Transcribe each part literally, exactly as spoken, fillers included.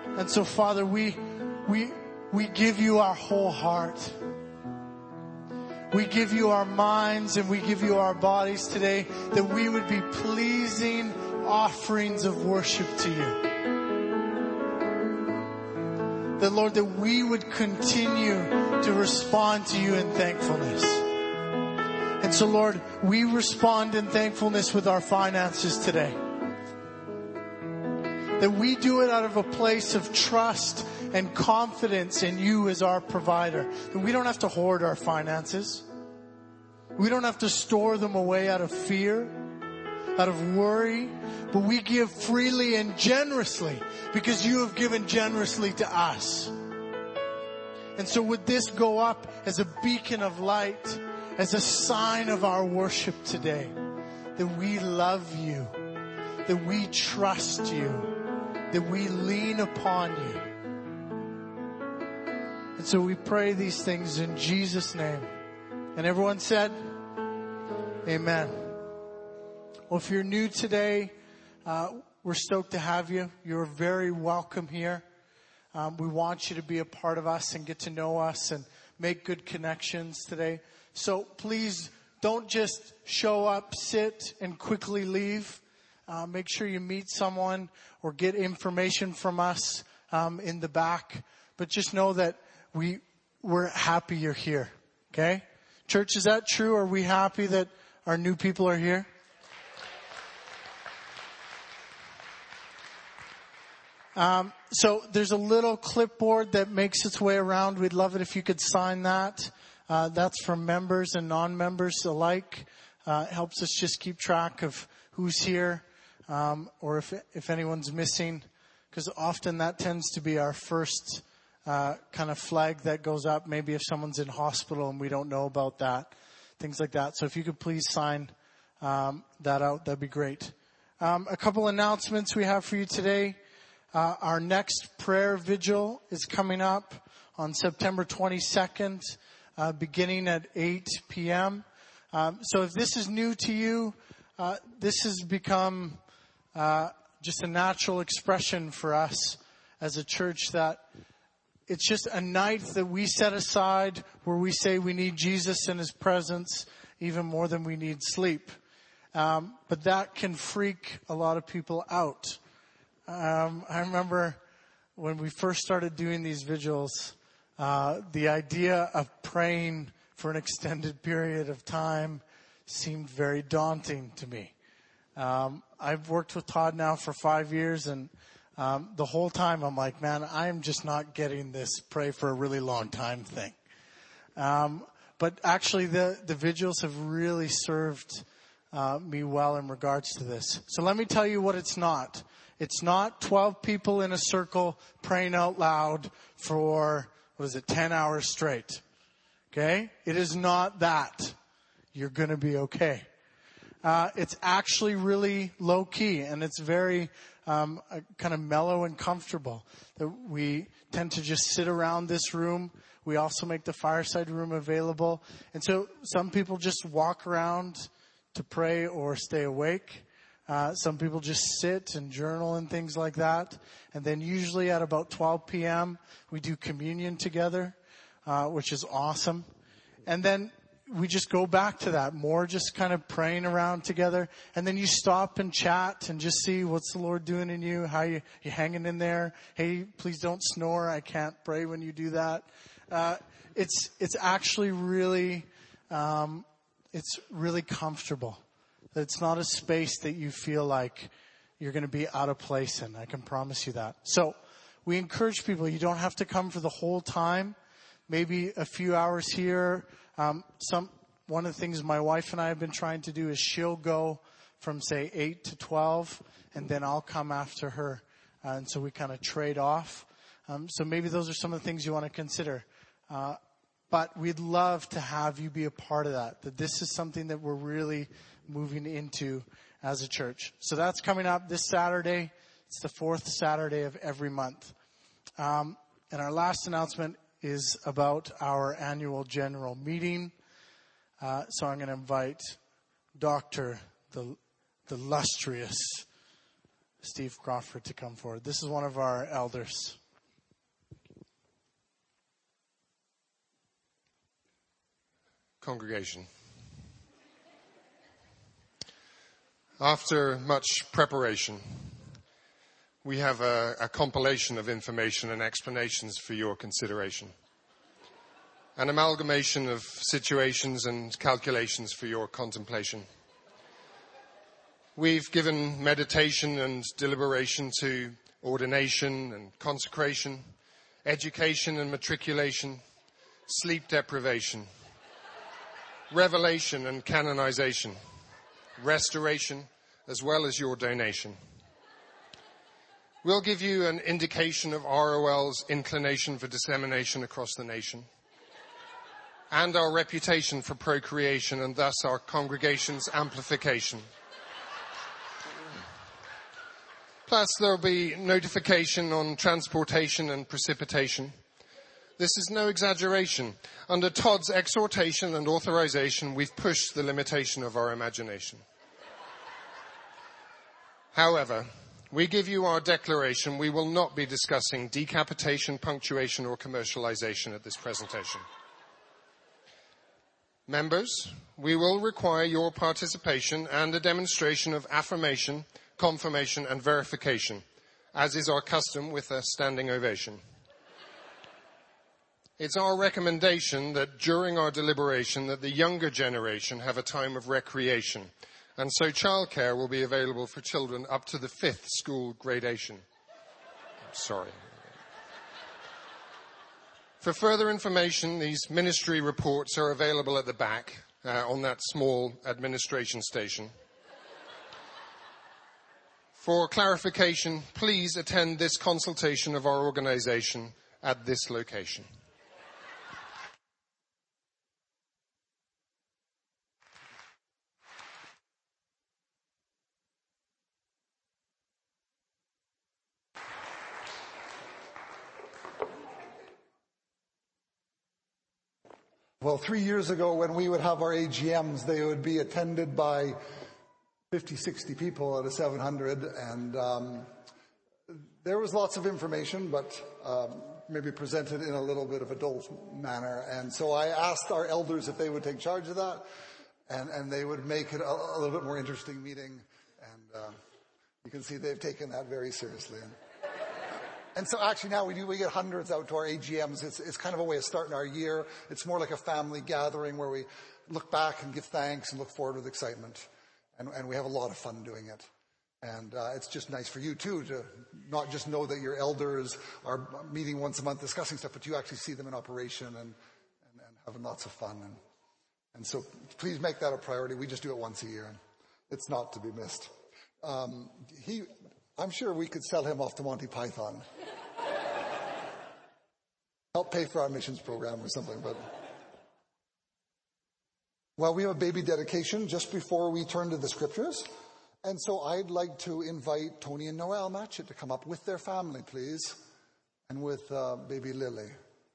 And so, Father, we, we, we give you our whole heart. We give you our minds and we give you our bodies today, that we would be pleasing offerings of worship to you. That, Lord, that we would continue to respond to you in thankfulness. And so, Lord, we respond in thankfulness with our finances today. That we do it out of a place of trust and confidence in you as our provider. That we don't have to hoard our finances. We don't have to store them away out of fear, out of worry. But we give freely and generously because you have given generously to us. And so would this go up as a beacon of light, as a sign of our worship today, that we love you, that we trust you, that we lean upon you. And so we pray these things in Jesus' name. And everyone said, amen. Well, if you're new today, uh, we're stoked to have you. You're very welcome here. Um, we want you to be a part of us and get to know us and make good connections today. So please don't just show up, sit, and quickly leave. Uh, make sure you meet someone or get information from us um, in the back. But just know that we, we're happy you're here, okay? Church, is that true? Are we happy that our new people are here? Um, so there's a little clipboard that makes its way around. We'd love it if you could sign that. Uh, that's for members and non-members alike. Uh, it helps us just keep track of who's here. Um, or if if anyone's missing, because often that tends to be our first uh, kind of flag that goes up. Maybe if someone's in hospital and we don't know about that, things like that. So if you could please sign um, that out, that'd be great. Um, a couple announcements we have for you today. Uh, our next prayer vigil is coming up on September twenty-second, uh, beginning at eight p.m. Um, so if this is new to you, uh, this has become Uh, just a natural expression for us as a church, that it's just a night that we set aside where we say we need Jesus and His presence even more than we need sleep. Um, but that can freak a lot of people out. Um, I remember when we first started doing these vigils, uh, the idea of praying for an extended period of time seemed very daunting to me. Um, I've worked with Todd now for five years and, um, the whole time I'm like, man, I'm just not getting this pray for a really long time thing. Um, but actually the, the vigils have really served, uh, me well in regards to this. So let me tell you what it's not. It's not twelve people in a circle praying out loud for, what is it, ten hours straight. Okay? It is not that. You're gonna be okay. Uh, it's actually really low key and it's very, um, uh, kind of mellow and comfortable. That we tend to just sit around this room. We also make the fireside room available. And so some people just walk around to pray or stay awake. Uh, some people just sit and journal and things like that. And then usually at about twelve p.m. we do communion together, uh, which is awesome. And then we just go back to that, more just kind of praying around together. And then you stop and chat and just see what's the Lord doing in you, how you, you hanging in there. Hey, please don't snore. I can't pray when you do that. Uh, it's, it's actually really, um, it's really comfortable. It's not a space that you feel like you're going to be out of place in. I can promise you that. So we encourage people, you don't have to come for the whole time. Maybe a few hours here. Um, some, one of the things my wife and I have been trying to do is she'll go from say eight to twelve and then I'll come after her. Uh, and so we kind of trade off. Um, so maybe those are some of the things you want to consider. Uh, but we'd love to have you be a part of that, that this is something that we're really moving into as a church. So that's coming up this Saturday. It's the fourth Saturday of every month. Um, and our last announcement is about our annual general meeting. Uh, so I'm going to invite Doctor the, the illustrious Steve Crawford to come forward. This is one of our elders. Congregation. After much preparation, we have a, a compilation of information and explanations for your consideration. An amalgamation of situations and calculations for your contemplation. We've given meditation and deliberation to ordination and consecration, education and matriculation, sleep deprivation, revelation and canonization, restoration, as well as your donation. We'll give you an indication of R O L's inclination for dissemination across the nation, and our reputation for procreation, and thus our congregation's amplification. Plus, there'll be notification on transportation and precipitation. This is no exaggeration. Under Todd's exhortation and authorization, we've pushed the limitation of our imagination. However, we give you our declaration. We will not be discussing decapitation, punctuation, or commercialization at this presentation. Members, we will require your participation and a demonstration of affirmation, confirmation, and verification, as is our custom with a standing ovation. It's our recommendation that during our deliberation that the younger generation have a time of recreation, and so childcare will be available for children up to the fifth school gradation. I'm sorry. For further information, these ministry reports are available at the back uh, on that small administration station. For clarification, please attend this consultation of our organization at this location. Well, three years ago when we would have our A G Ms, they would be attended by fifty, sixty people out of seven hundred, and um, there was lots of information, but um, maybe presented in a little bit of a dull manner. And so I asked our elders if they would take charge of that, and, and they would make it a, a little bit more interesting meeting. And uh, you can see they've taken that very seriously. And, And so actually now we do, we get hundreds out to our A G Ms. It's, it's kind of a way of starting our year. It's more like a family gathering where we look back and give thanks and look forward with excitement. And, and we have a lot of fun doing it. And uh, it's just nice for you too to not just know that your elders are meeting once a month discussing stuff, but you actually see them in operation and, and, and having lots of fun. And, and so please make that a priority. We just do it once a year and it's not to be missed. Um, he, I'm sure we could sell him off to Monty Python. Help pay for our missions program or something. But well, we have a baby dedication just before we turn to the scriptures. And so I'd like to invite Tony and Noel Matchett to come up with their family, please, and with uh, baby Lily.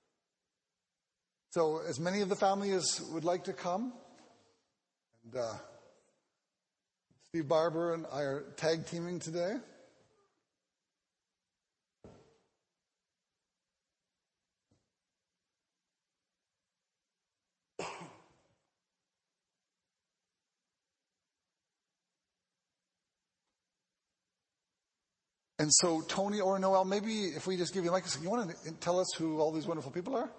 So as many of the family as would like to come. And uh, Steve Barber and I are tag teaming today. And so, Tony or Noel, maybe if we just give you a mic, you want to tell us who all these wonderful people are?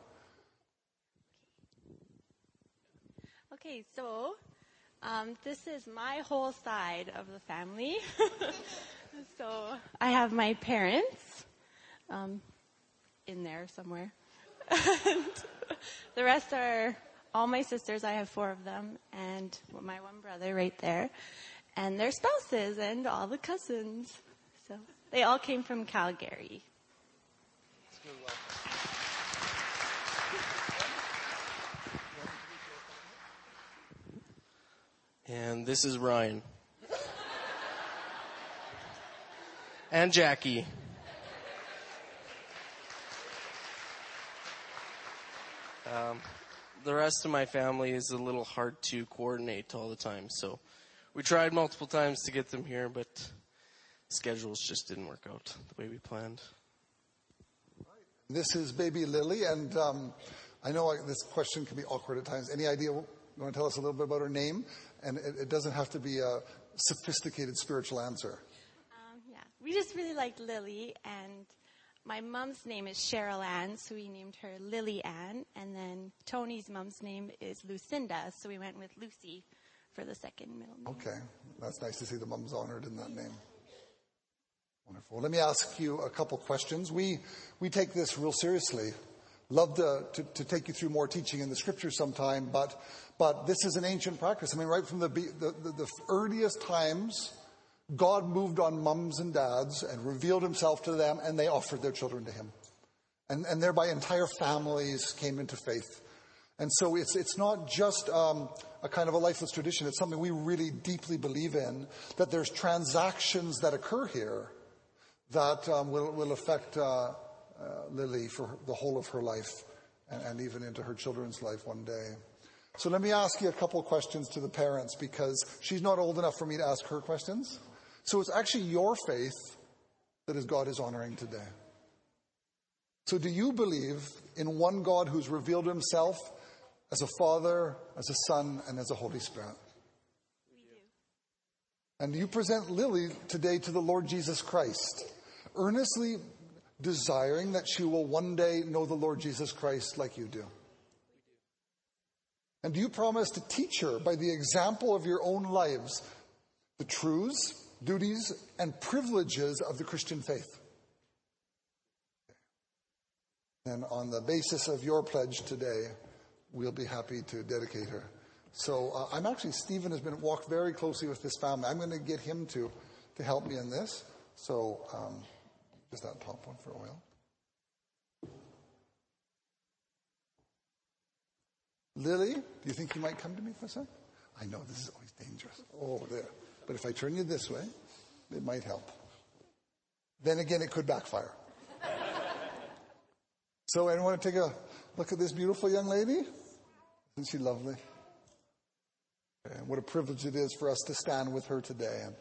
Okay, so um, this is my whole side of the family. So I have my parents um, in there somewhere. And the rest are all my sisters. I have four of them, and my one brother right there, and their spouses and all the cousins. So they all came from Calgary. And this is Ryan. And Jackie. Um, the rest of my family is a little hard to coordinate all the time, so we tried multiple times to get them here, but schedules just didn't work out the way we planned. This is baby Lily, and um, I know I, this question can be awkward at times. Any idea? You want to tell us a little bit about her name? And it, it doesn't have to be a sophisticated spiritual answer. Um, yeah, we just really liked Lily, and my mom's name is Cheryl Ann, so we named her Lily Ann. And then Tony's mom's name is Lucinda, so we went with Lucy for the second middle name. Okay, that's nice to see the mom's honored in that name. Wonderful. Let me ask you a couple questions. We we take this real seriously. Love to, to, to take you through more teaching in the scriptures sometime, but but this is an ancient practice. I mean, right from the the, the, the earliest times, God moved on mums and dads and revealed himself to them, and they offered their children to him. And, and thereby entire families came into faith. And so it's it's not just um, a kind of a lifeless tradition. It's something we really deeply believe in, that there's transactions that occur here that um, will, will affect uh, uh, Lily for the whole of her life and, and even into her children's life one day. So let me ask you a couple of questions to the parents, because she's not old enough for me to ask her questions. So it's actually your faith that is God is honoring today. So do you believe in one God who's revealed himself as a Father, as a Son, and as a Holy Spirit? We do. And you present Lily today to the Lord Jesus Christ, earnestly desiring that she will one day know the Lord Jesus Christ like you do. And do you promise to teach her by the example of your own lives the truths, duties, and privileges of the Christian faith? And on the basis of your pledge today, we'll be happy to dedicate her. So uh, I'm actually, Stephen has been walked very closely with this family. I'm going to get him to, to help me in this. So um, just that top one for oil. Lily, do you think you might come to me for a second? I know this is always dangerous. Oh, there. But if I turn you this way, it might help. Then again, it could backfire. So anyone want to take a look at this beautiful young lady? Isn't she lovely? And what a privilege it is for us to stand with her today. And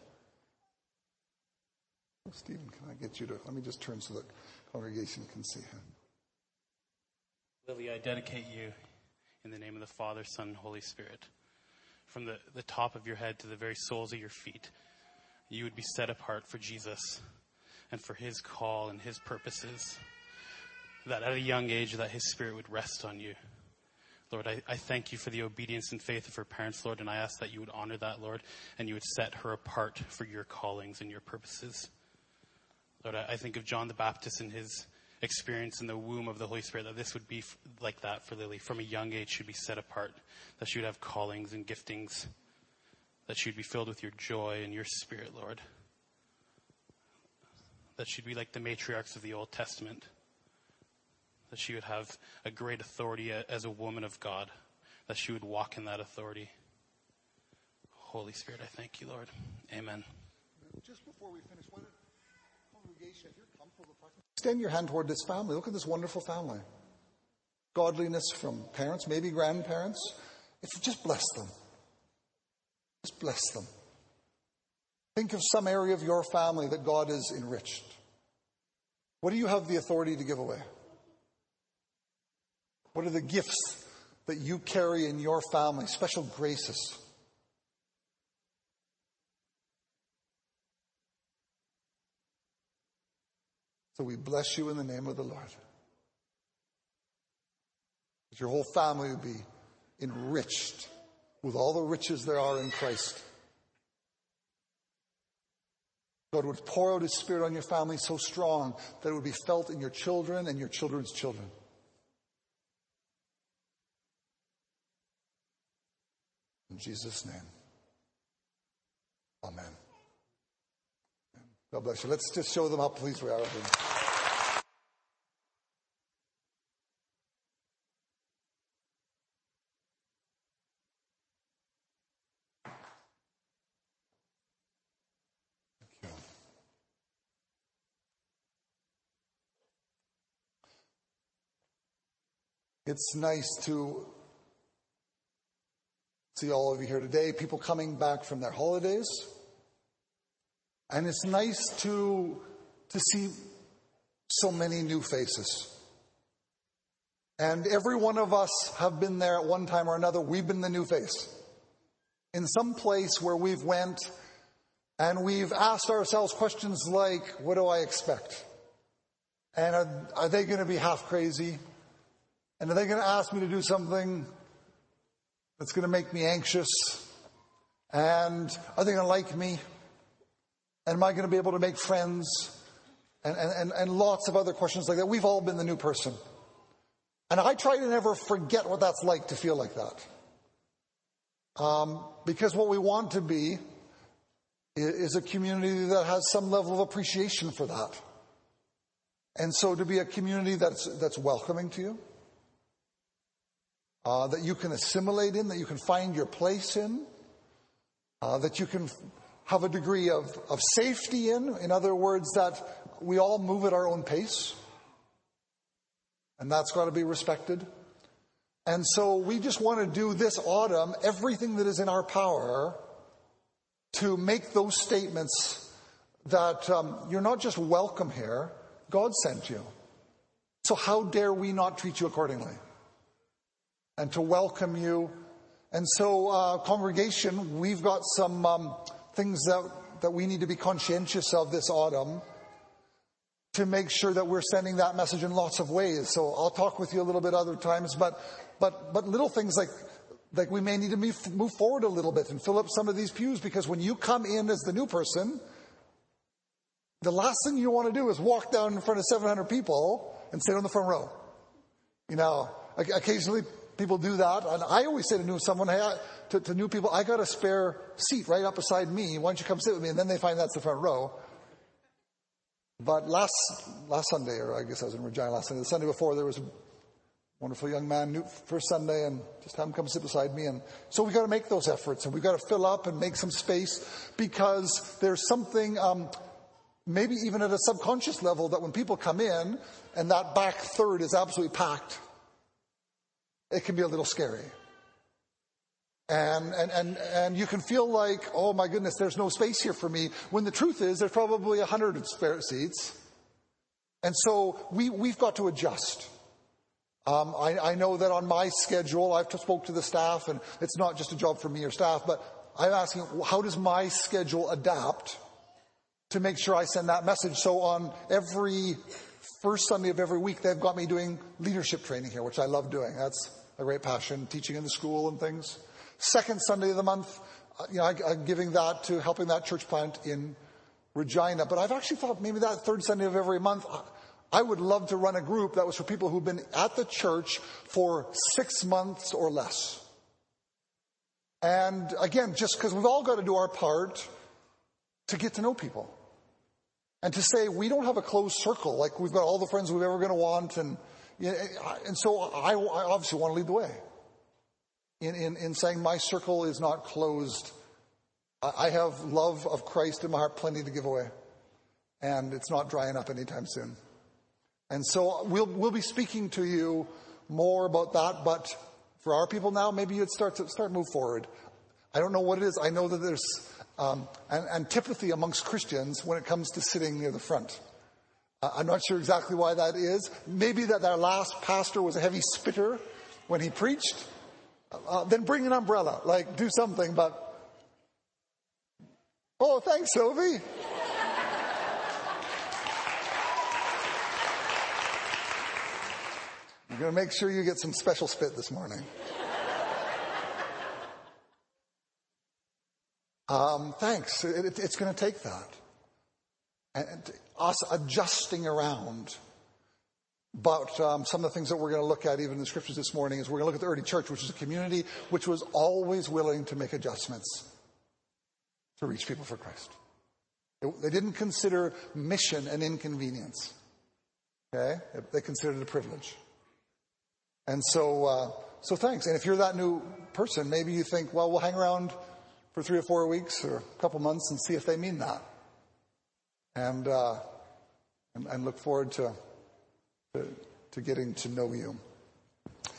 oh, Stephen, can I get you to, let me just turn so the congregation can see her. Lily, I dedicate you in the name of the Father, Son, and Holy Spirit. From the, the top of your head to the very soles of your feet, you would be set apart for Jesus and for his call and his purposes. That at a young age, that his Spirit would rest on you. Lord, I, I thank you for the obedience and faith of her parents, Lord, and I ask that you would honor that, Lord, and you would set her apart for your callings and your purposes. Lord, I, I think of John the Baptist and his experience in the womb of the Holy Spirit, that this would be f- like that for Lily. From a young age, she would be set apart, that she would have callings and giftings, that she would be filled with your joy and your Spirit, Lord. That she'd be like the matriarchs of the Old Testament, that she would have a great authority as a woman of God, that she would walk in that authority. Holy Spirit, I thank you, Lord. Amen. Just before we finish, why don't, congregation, if you're comfortable, extend your hand toward this family. Look at this wonderful family. Godliness from parents, maybe grandparents. If you just bless them. Just bless them. Think of some area of your family that God has enriched. What do you have the authority to give away? What are the gifts that you carry in your family? Special graces. So we bless you in the name of the Lord. That your whole family would be enriched with all the riches there are in Christ. God would pour out his Spirit on your family so strong that it would be felt in your children and your children's children. In Jesus' name. Amen. God bless you. Let's just show them how pleased we are with them. Thank you. It's nice to see all of you here today, people coming back from their holidays. And it's nice to, to see so many new faces. And every one of us have been there at one time or another. We've been the new face. In some place where we've went and we've asked ourselves questions like, what do I expect? And are, are they going to be half crazy? And are they going to ask me to do something that's going to make me anxious? And are they going to like me? And am I going to be able to make friends? And, and, and lots of other questions like that. We've all been the new person. And I try to never forget what that's like to feel like that. Um, because what we want to be is a community that has some level of appreciation for that. And so to be a community that's, that's welcoming to you, uh, that you can assimilate in, that you can find your place in, uh, that you can have a degree of, of safety in. In other words, that we all move at our own pace. And that's got to be respected. And so we just want to do this autumn everything that is in our power to make those statements that um, you're not just welcome here, God sent you. So how dare we not treat you accordingly? And to welcome you. And so, uh, congregation, we've got some um, things that, that we need to be conscientious of this autumn to make sure that we're sending that message in lots of ways. So I'll talk with you a little bit other times, but but but little things like like we may need to move, move forward a little bit and fill up some of these pews, because when you come in as the new person, the last thing you want to do is walk down in front of seven hundred people and sit on the front row. You know, occasionally people do that, and I always say to new someone, hey, I, to, to new people, I got a spare seat right up beside me. Why don't you come sit with me? And then they find that's the front row. But last last Sunday, or I guess I was in Regina last Sunday, the Sunday before, there was a wonderful young man, new first Sunday, and just have him come sit beside me. And so we've got to make those efforts, and we've got to fill up and make some space, because there's something, um, maybe even at a subconscious level, that when people come in and that back third is absolutely packed, it can be a little scary. And, and, and, and you can feel like, oh my goodness, there's no space here for me, when the truth is there's probably a hundred spare seats. And so we, we've got to adjust. Um, I, I know that on my schedule, I've spoke to the staff, and it's not just a job for me or staff, but I'm asking, how does my schedule adapt to make sure I send that message? So on every first Sunday of every week, they've got me doing leadership training here, which I love doing. That's a great passion, teaching in the school and things. Second Sunday of the month, you know, I, I'm giving that to helping that church plant in Regina. But I've actually thought maybe that third Sunday of every month, I would love to run a group that was for people who've been at the church for six months or less. And again, just because we've all got to do our part to get to know people. And to say we don't have a closed circle, like we've got all the friends we're ever going to want. And, and so I, I obviously want to lead the way. In, in, in saying my circle is not closed. I have love of Christ in my heart, plenty to give away. And it's not drying up anytime soon. And so we'll, we'll be speaking to you more about that, but for our people now, maybe you'd start to start move forward. I don't know what it is. I know that there's um, an antipathy amongst Christians when it comes to sitting near the front. Uh, I'm not sure exactly why that is. Maybe that our last pastor was a heavy spitter when he preached. Uh, then bring an umbrella, like do something, but... Oh, thanks, Sophie. You're going to make sure you get some special spit this morning. Um, thanks. It, it, it's going to take that. And, and us adjusting around. But um, some of the things that we're going to look at even in the scriptures this morning is we're going to look at the early church, which is a community which was always willing to make adjustments to reach people for Christ. They didn't consider mission an inconvenience. Okay? They considered it a privilege. And so, uh, so thanks. And if you're that new person, maybe you think, well, we'll hang around for three or four weeks or a couple months and see if they mean that. And, uh, and, and look forward to, to, to getting to know you.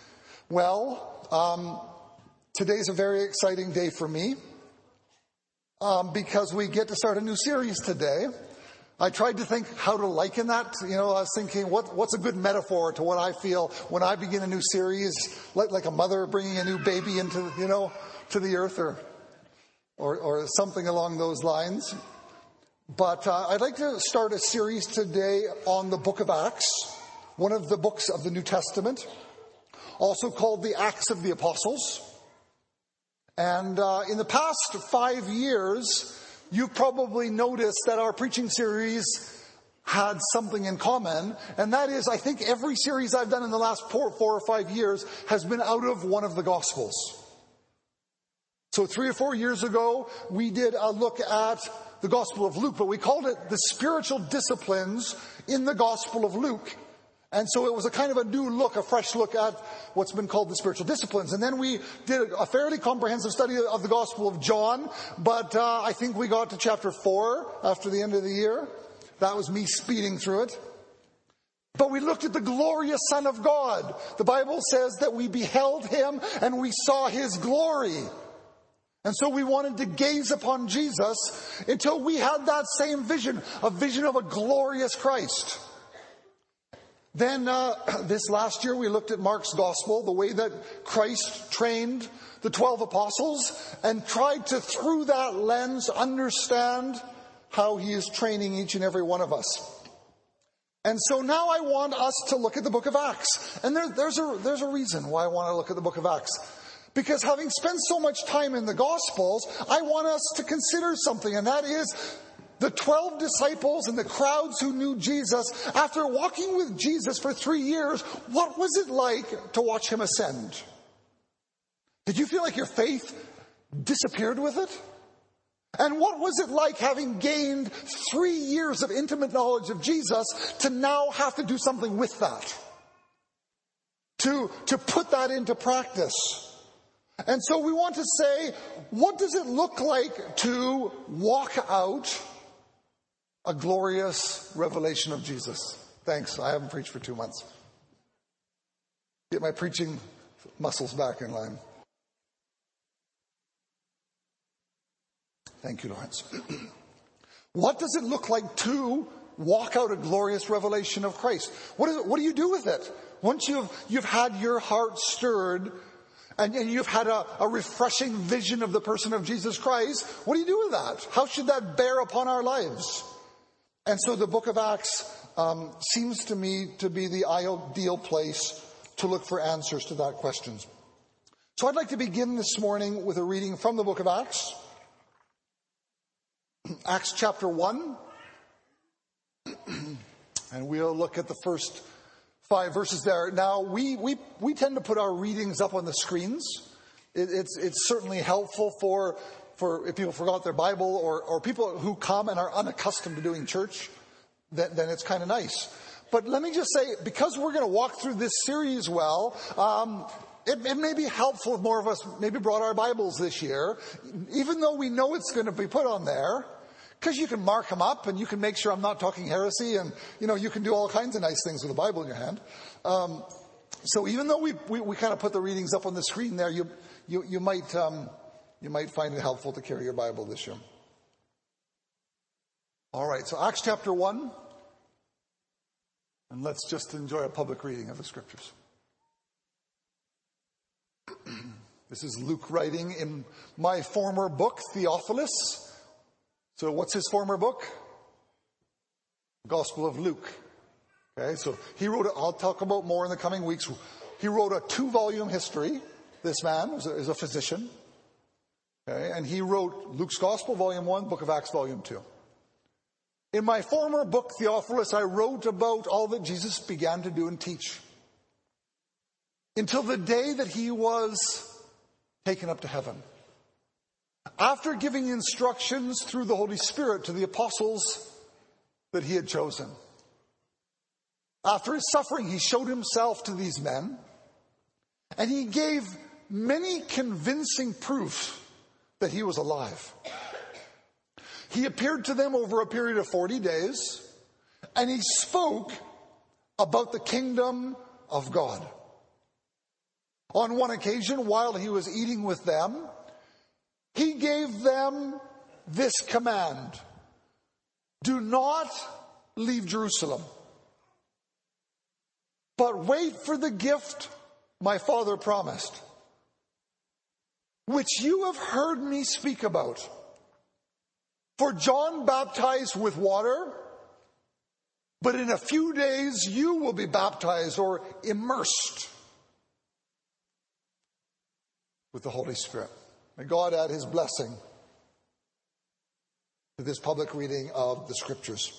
Well, um, today's a very exciting day for me. um, because we get to start a new series today. I tried to think how to liken that. You know, I was thinking, what, what's a good metaphor to what I feel when I begin a new series, like, like a mother bringing a new baby into, you know, to the earth, or, or, or something along those lines. But uh, I'd like to start a series today on the book of Acts, one of the books of the New Testament, also called the Acts of the Apostles. And uh, in the past five years, you've probably noticed that our preaching series had something in common, and that is, I think every series I've done in the last four, four or five years has been out of one of the Gospels. So three or four years ago, we did a look at the Gospel of Luke, but we called it the spiritual disciplines in the Gospel of Luke. And so it was a kind of a new look, a fresh look at what's been called the spiritual disciplines. And then we did a fairly comprehensive study of the Gospel of John, but uh, I think we got to chapter four after the end of the year. That was me speeding through it. But we looked at the glorious Son of God. The Bible says that we beheld him and we saw his glory. And so we wanted to gaze upon Jesus until we had that same vision, a vision of a glorious Christ. Then uh, this last year we looked at Mark's gospel, the way that Christ trained the twelve apostles, and tried to, through that lens, understand how he is training each and every one of us. And so now I want us to look at the book of Acts. And there, there's a, there's a reason why I want to look at the book of Acts. Because having spent so much time in the Gospels, I want us to consider something, and that is the twelve disciples and the crowds who knew Jesus, after walking with Jesus for three years, what was it like to watch him ascend? Did you feel like your faith disappeared with it? And what was it like, having gained three years of intimate knowledge of Jesus, to now have to do something with that? To, to put that into practice? And so we want to say, what does it look like to walk out a glorious revelation of Jesus? Thanks. I haven't preached for two months. Get my preaching muscles back in line. Thank you, Lawrence. What does it look like to walk out a glorious revelation of Christ? What is it? What do you do with it? Once you've, you've had your heart stirred and, and you've had a, a refreshing vision of the person of Jesus Christ, what do you do with that? How should that bear upon our lives? And so the book of Acts um, seems to me to be the ideal place to look for answers to that question. So I'd like to begin this morning with a reading from the book of Acts. Acts chapter one. And we'll look at the first five verses there. Now, we, we, we tend to put our readings up on the screens. It, it's, it's certainly helpful for For if people forgot their Bible, or, or people who come and are unaccustomed to doing church, then, then it's kind of nice. But let me just say, because we're going to walk through this series well, um, it, it may be helpful if more of us maybe brought our Bibles this year, even though we know it's going to be put on there, because you can mark them up and you can make sure I'm not talking heresy, and you know you can do all kinds of nice things with the Bible in your hand. Um, so even though we, we we kind of put the readings up on the screen there, you you you might. Um, You might find it helpful to carry your Bible this year. All right, so Acts chapter one. And let's just enjoy a public reading of the scriptures. This is Luke writing in my former book, Theophilus. So what's his former book? Gospel of Luke. Okay, so he wrote, I'll talk about more in the coming weeks. He wrote a two-volume history. This man is a, is a physician. Okay, and he wrote Luke's Gospel, Volume one, Book of Acts, Volume two. In my former book, Theophilus, I wrote about all that Jesus began to do and teach, until the day that he was taken up to heaven, after giving instructions through the Holy Spirit to the apostles that he had chosen. After his suffering, he showed himself to these men, and he gave many convincing proofs that he was alive. He appeared to them over a period of forty days, and he spoke about the kingdom of God. On one occasion, while he was eating with them, he gave them this command: do not leave Jerusalem, but wait for the gift my Father promised, which you have heard me speak about. For John baptized with water, but in a few days you will be baptized or immersed with the Holy Spirit. May God add his blessing to this public reading of the Scriptures.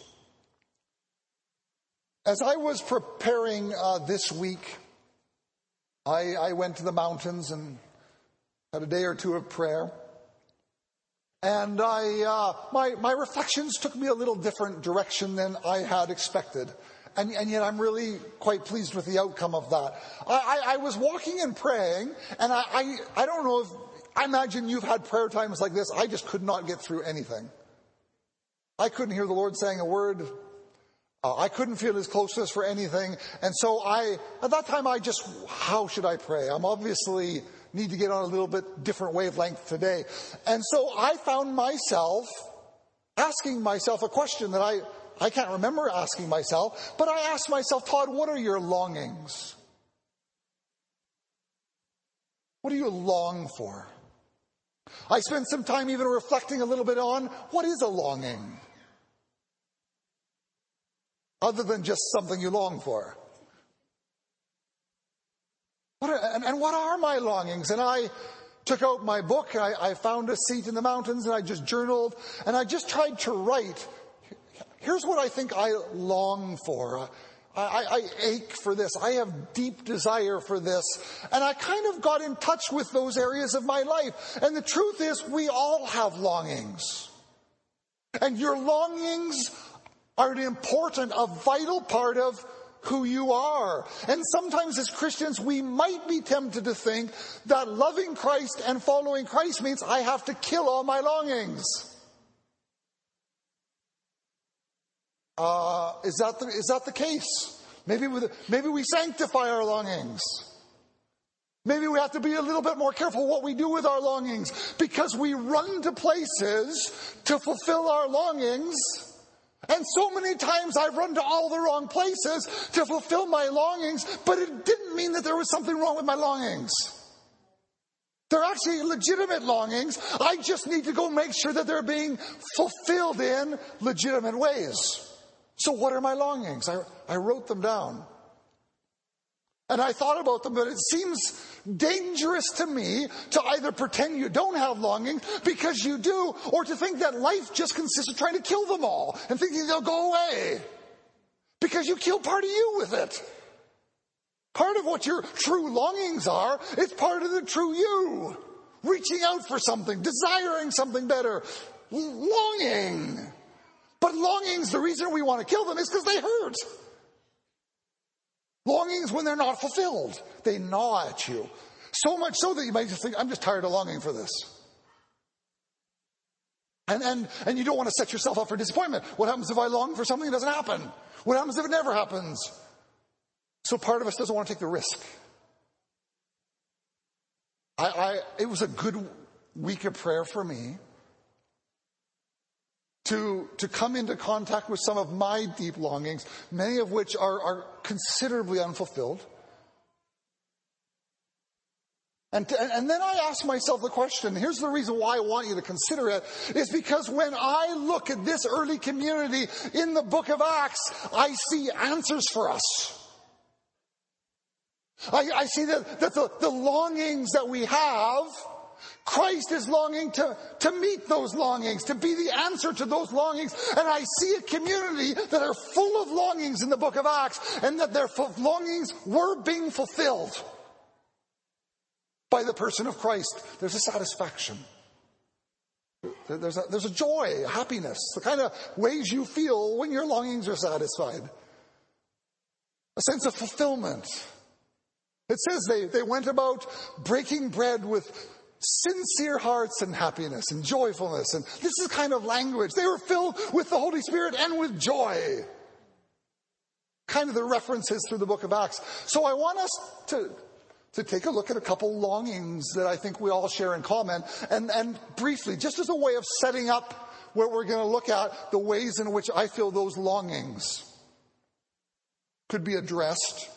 As I was preparing uh, this week, I, I went to the mountains and had a day or two of prayer. And I, uh, my, my reflections took me a little different direction than I had expected. And, and yet I'm really quite pleased with the outcome of that. I, I, I was walking and praying, and I, I, I don't know if, I imagine you've had prayer times like this. I just could not get through anything. I couldn't hear the Lord saying a word. Uh, I couldn't feel his closeness for anything. And so I, at that time, I just, how should I pray? I'm obviously need to get on a little bit different wavelength today. And so I found myself asking myself a question that I, I can't remember asking myself, but I asked myself, Todd, what are your longings? What do you long for? I spent some time even reflecting a little bit on what is a longing? Other than just something you long for. What are, and, and what are my longings? And I took out my book, I, I found a seat in the mountains, and I just journaled, and I just tried to write, here's what I think I long for. I, I, I ache for this. I have deep desire for this. And I kind of got in touch with those areas of my life. And the truth is, we all have longings. And your longings are an important, a vital part of who you are. And sometimes as Christians, we might be tempted to think that loving Christ and following Christ means I have to kill all my longings. Uh, is that the, is that the case? Maybe we, maybe we sanctify our longings. Maybe we have to be a little bit more careful what we do with our longings, because we run to places to fulfill our longings. And so many times I've run to all the wrong places to fulfill my longings, but it didn't mean that there was something wrong with my longings. They're actually legitimate longings. I just need to go make sure that they're being fulfilled in legitimate ways. So what are my longings? I, I wrote them down. And I thought about them, but it seems dangerous to me to either pretend you don't have longings because you do, or to think that life just consists of trying to kill them all and thinking they'll go away because you kill part of you with it. Part of what your true longings are, it's part of the true you. Reaching out for something, desiring something better, longing. But longings, the reason we want to kill them is because they hurt. Longings, when they're not fulfilled, they gnaw at you. So much so that you might just think, I'm just tired of longing for this. And, and, and you don't want to set yourself up for disappointment. What happens if I long for something that doesn't happen? What happens if it never happens? So part of us doesn't want to take the risk. I, I, it was a good week of prayer for me to, to come into contact with some of my deep longings, many of which are, are considerably unfulfilled. And, to, and then I ask myself the question, here's the reason why I want you to consider it, is because when I look at this early community in the book of Acts, I see answers for us. I, I see that, that the, the longings that we have, Christ is longing to, to meet those longings, to be the answer to those longings. And I see a community that are full of longings in the book of Acts, and that their longings were being fulfilled by the person of Christ. There's a satisfaction. There's a, there's a joy, a happiness, the kind of ways you feel when your longings are satisfied. A sense of fulfillment. It says they, they went about breaking bread with sincere hearts and happiness and joyfulness. And this is kind of language. They were filled with the Holy Spirit and with joy. Kind of the references through the book of Acts. So I want us to, to take a look at a couple longings that I think we all share in common. And, and briefly, just as a way of setting up where we're going to look at the ways in which I feel those longings could be addressed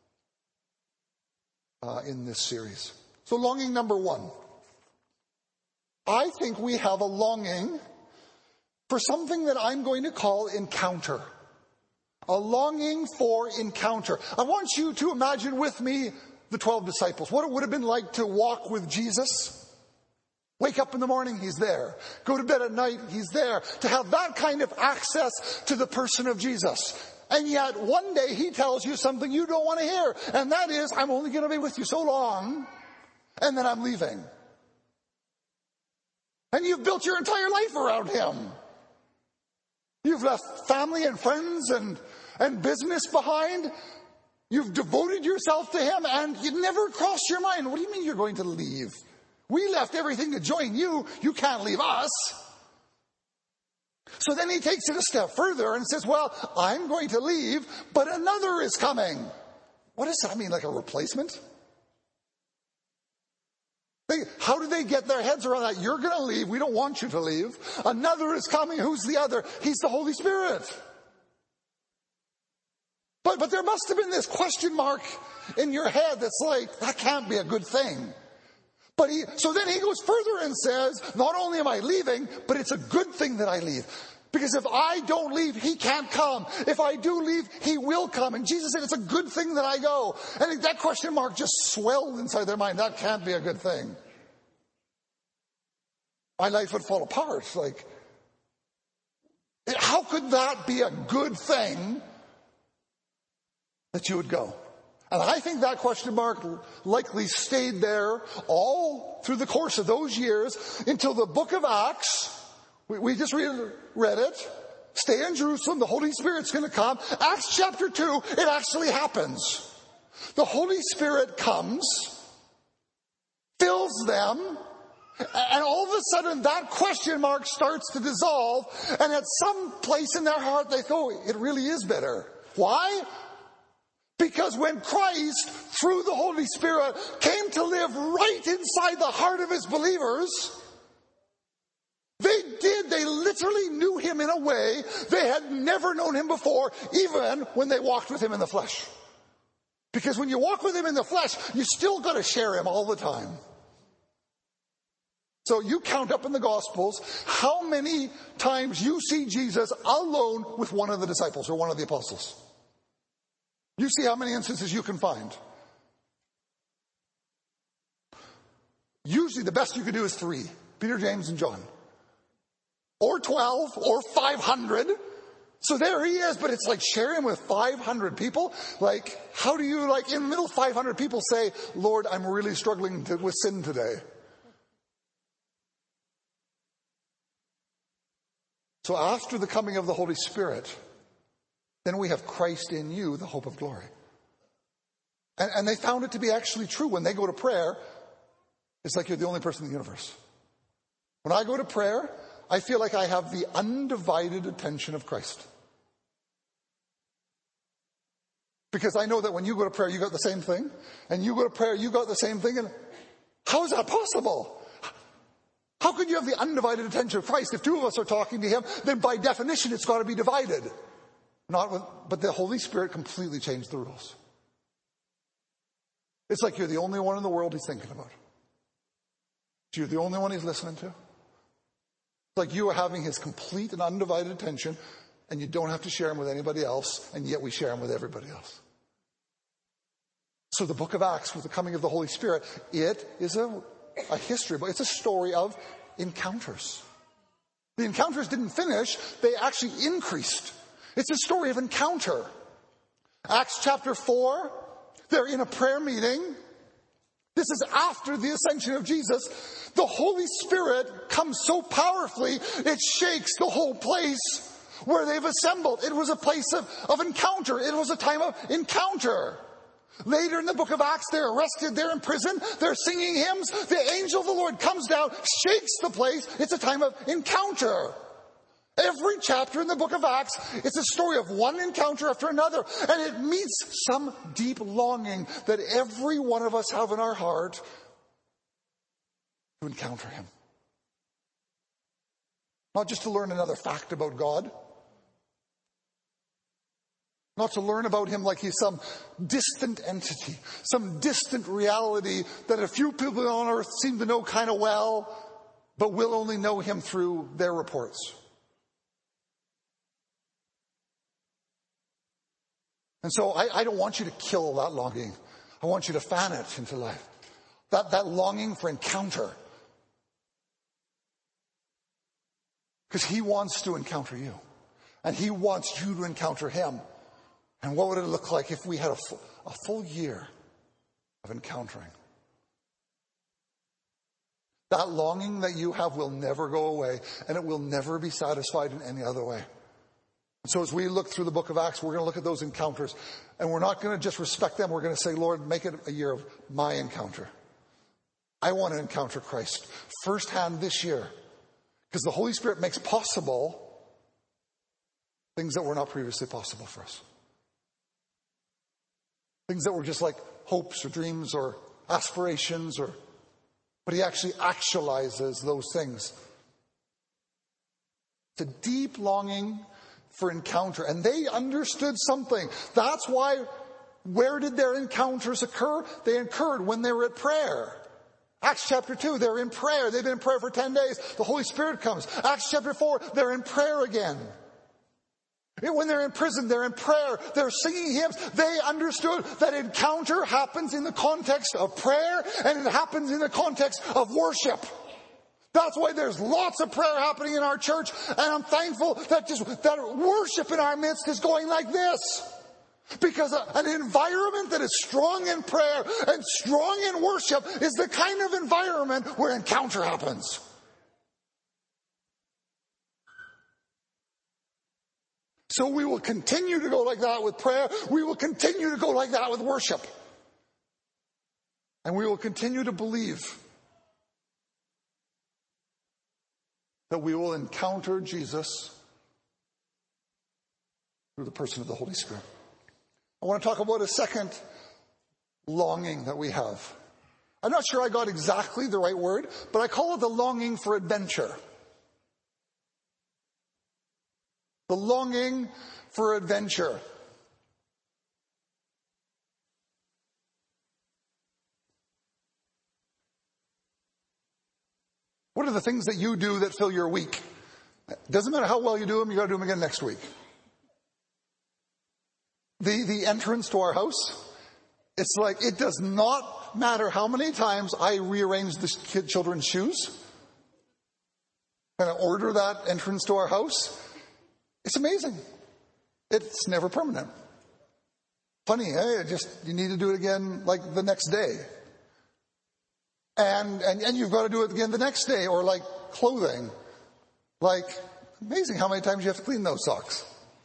uh, in this series. So longing number one. I think we have a longing for something that I'm going to call encounter. A longing for encounter. I want you to imagine with me the twelve disciples. What it would have been like to walk with Jesus. Wake up in the morning, he's there. Go to bed at night, he's there. To have that kind of access to the person of Jesus. And yet one day he tells you something you don't want to hear. And that is, I'm only going to be with you so long. And then I'm leaving. And you've built your entire life around him. You've left family and friends and, and business behind. You've devoted yourself to him, and it never crossed your mind. What do you mean you're going to leave? We left everything to join you. You can't leave us. So then he takes it a step further and says, well, I'm going to leave, but another is coming. What does that mean, like a replacement? They, how do they get their heads around that? You're going to leave. We don't want you to leave. Another is coming. Who's the other? He's the Holy Spirit. But, but there must have been this question mark in your head that's like, that can't be a good thing. But he, so then he goes further and says, not only am I leaving, but it's a good thing that I leave. Because if I don't leave, he can't come. If I do leave, he will come. And Jesus said, it's a good thing that I go. And that question mark just swelled inside their mind. That can't be a good thing. My life would fall apart. Like, how could that be a good thing that you would go? And I think that question mark likely stayed there all through the course of those years until the book of Acts. We, we just read, read it. Stay in Jerusalem. The Holy Spirit's going to come. Acts chapter two, it actually happens. The Holy Spirit comes, fills them, and all of a sudden that question mark starts to dissolve. And at some place in their heart they go, it really is better. Why? Because when Christ, through the Holy Spirit, came to live right inside the heart of his believers, they did, they literally knew him in a way they had never known him before, even when they walked with him in the flesh. Because when you walk with him in the flesh, you still got to share him all the time. So you count up in the Gospels how many times you see Jesus alone with one of the disciples or one of the apostles. You see how many instances you can find. Usually the best you could do is three. Peter, James, and John. Or twelve, or five hundred. So there he is, but it's like sharing with five hundred people. Like, how do you, like, in the middle of five hundred people say, Lord, I'm really struggling to, with sin today. So after the coming of the Holy Spirit, then we have Christ in you, the hope of glory. And, and they found it to be actually true. When they go to prayer, it's like you're the only person in the universe. When I go to prayer, I feel like I have the undivided attention of Christ. Because I know that when you go to prayer, you got the same thing. And you go to prayer, you got the same thing. And how is that possible? How could you have the undivided attention of Christ? If two of us are talking to him, then by definition it's got to be divided. Not with, but the Holy Spirit completely changed the rules. It's like you're the only one in the world he's thinking about. You're the only one he's listening to. It's like you are having his complete and undivided attention, and you don't have to share him with anybody else, and yet we share him with everybody else. So the book of Acts, with the coming of the Holy Spirit, it is a, a history, but it's a story of encounters. The encounters didn't finish, they actually increased. It's a story of encounter. Acts chapter four, they're in a prayer meeting. This is after the ascension of Jesus. The Holy Spirit comes so powerfully, it shakes the whole place where they've assembled. It was a place of, of encounter. It was a time of encounter. Later in the book of Acts, they're arrested, they're in prison, they're singing hymns. The angel of the Lord comes down, shakes the place. It's a time of encounter. Every chapter in the book of Acts, it's a story of one encounter after another. And it meets some deep longing that every one of us have in our heart to encounter him. Not just to learn another fact about God. Not to learn about him like he's some distant entity, some distant reality that a few people on earth seem to know kind of well, but we'll only know him through their reports. And so I, I don't want you to kill that longing. I want you to fan it into life. That, that longing for encounter. Because he wants to encounter you. And he wants you to encounter him. And what would it look like if we had a full, a full year of encountering? That longing that you have will never go away, and it will never be satisfied in any other way. And so as we look through the book of Acts, we're going to look at those encounters, and we're not going to just respect them. We're going to say, Lord, make it a year of my encounter. I want to encounter Christ firsthand this year, because the Holy Spirit makes possible things that were not previously possible for us. Things that were just like hopes or dreams or aspirations, or, but he actually actualizes those things. It's a deep longing for encounter. And they understood something. That's why, where did their encounters occur? They occurred when they were at prayer. Acts chapter two, they're in prayer. They've been in prayer for ten days. The Holy Spirit comes. Acts chapter four, they're in prayer again. When they're in prison, they're in prayer, they're singing hymns. They understood that encounter happens in the context of prayer, and it happens in the context of worship. That's why there's lots of prayer happening in our church, and I'm thankful that just that worship in our midst is going like this. Because an environment that is strong in prayer and strong in worship is the kind of environment where encounter happens. So we will continue to go like that with prayer. We will continue to go like that with worship. And we will continue to believe that we will encounter Jesus through the person of the Holy Spirit. I want to talk about a second longing that we have. I'm not sure I got exactly the right word, but I call it the longing for adventure. The longing for adventure. What are the things that you do that fill your week? It doesn't matter how well you do them, you got to do them again next week. The, the entrance to our house, it's like, it does not matter how many times I rearrange the kid, children's shoes and I order that entrance to our house. It's amazing. It's never permanent. Funny, eh? Just, you need to do it again like the next day. And, and, and you've got to do it again the next day, or like clothing. Like, amazing how many times you have to clean those socks.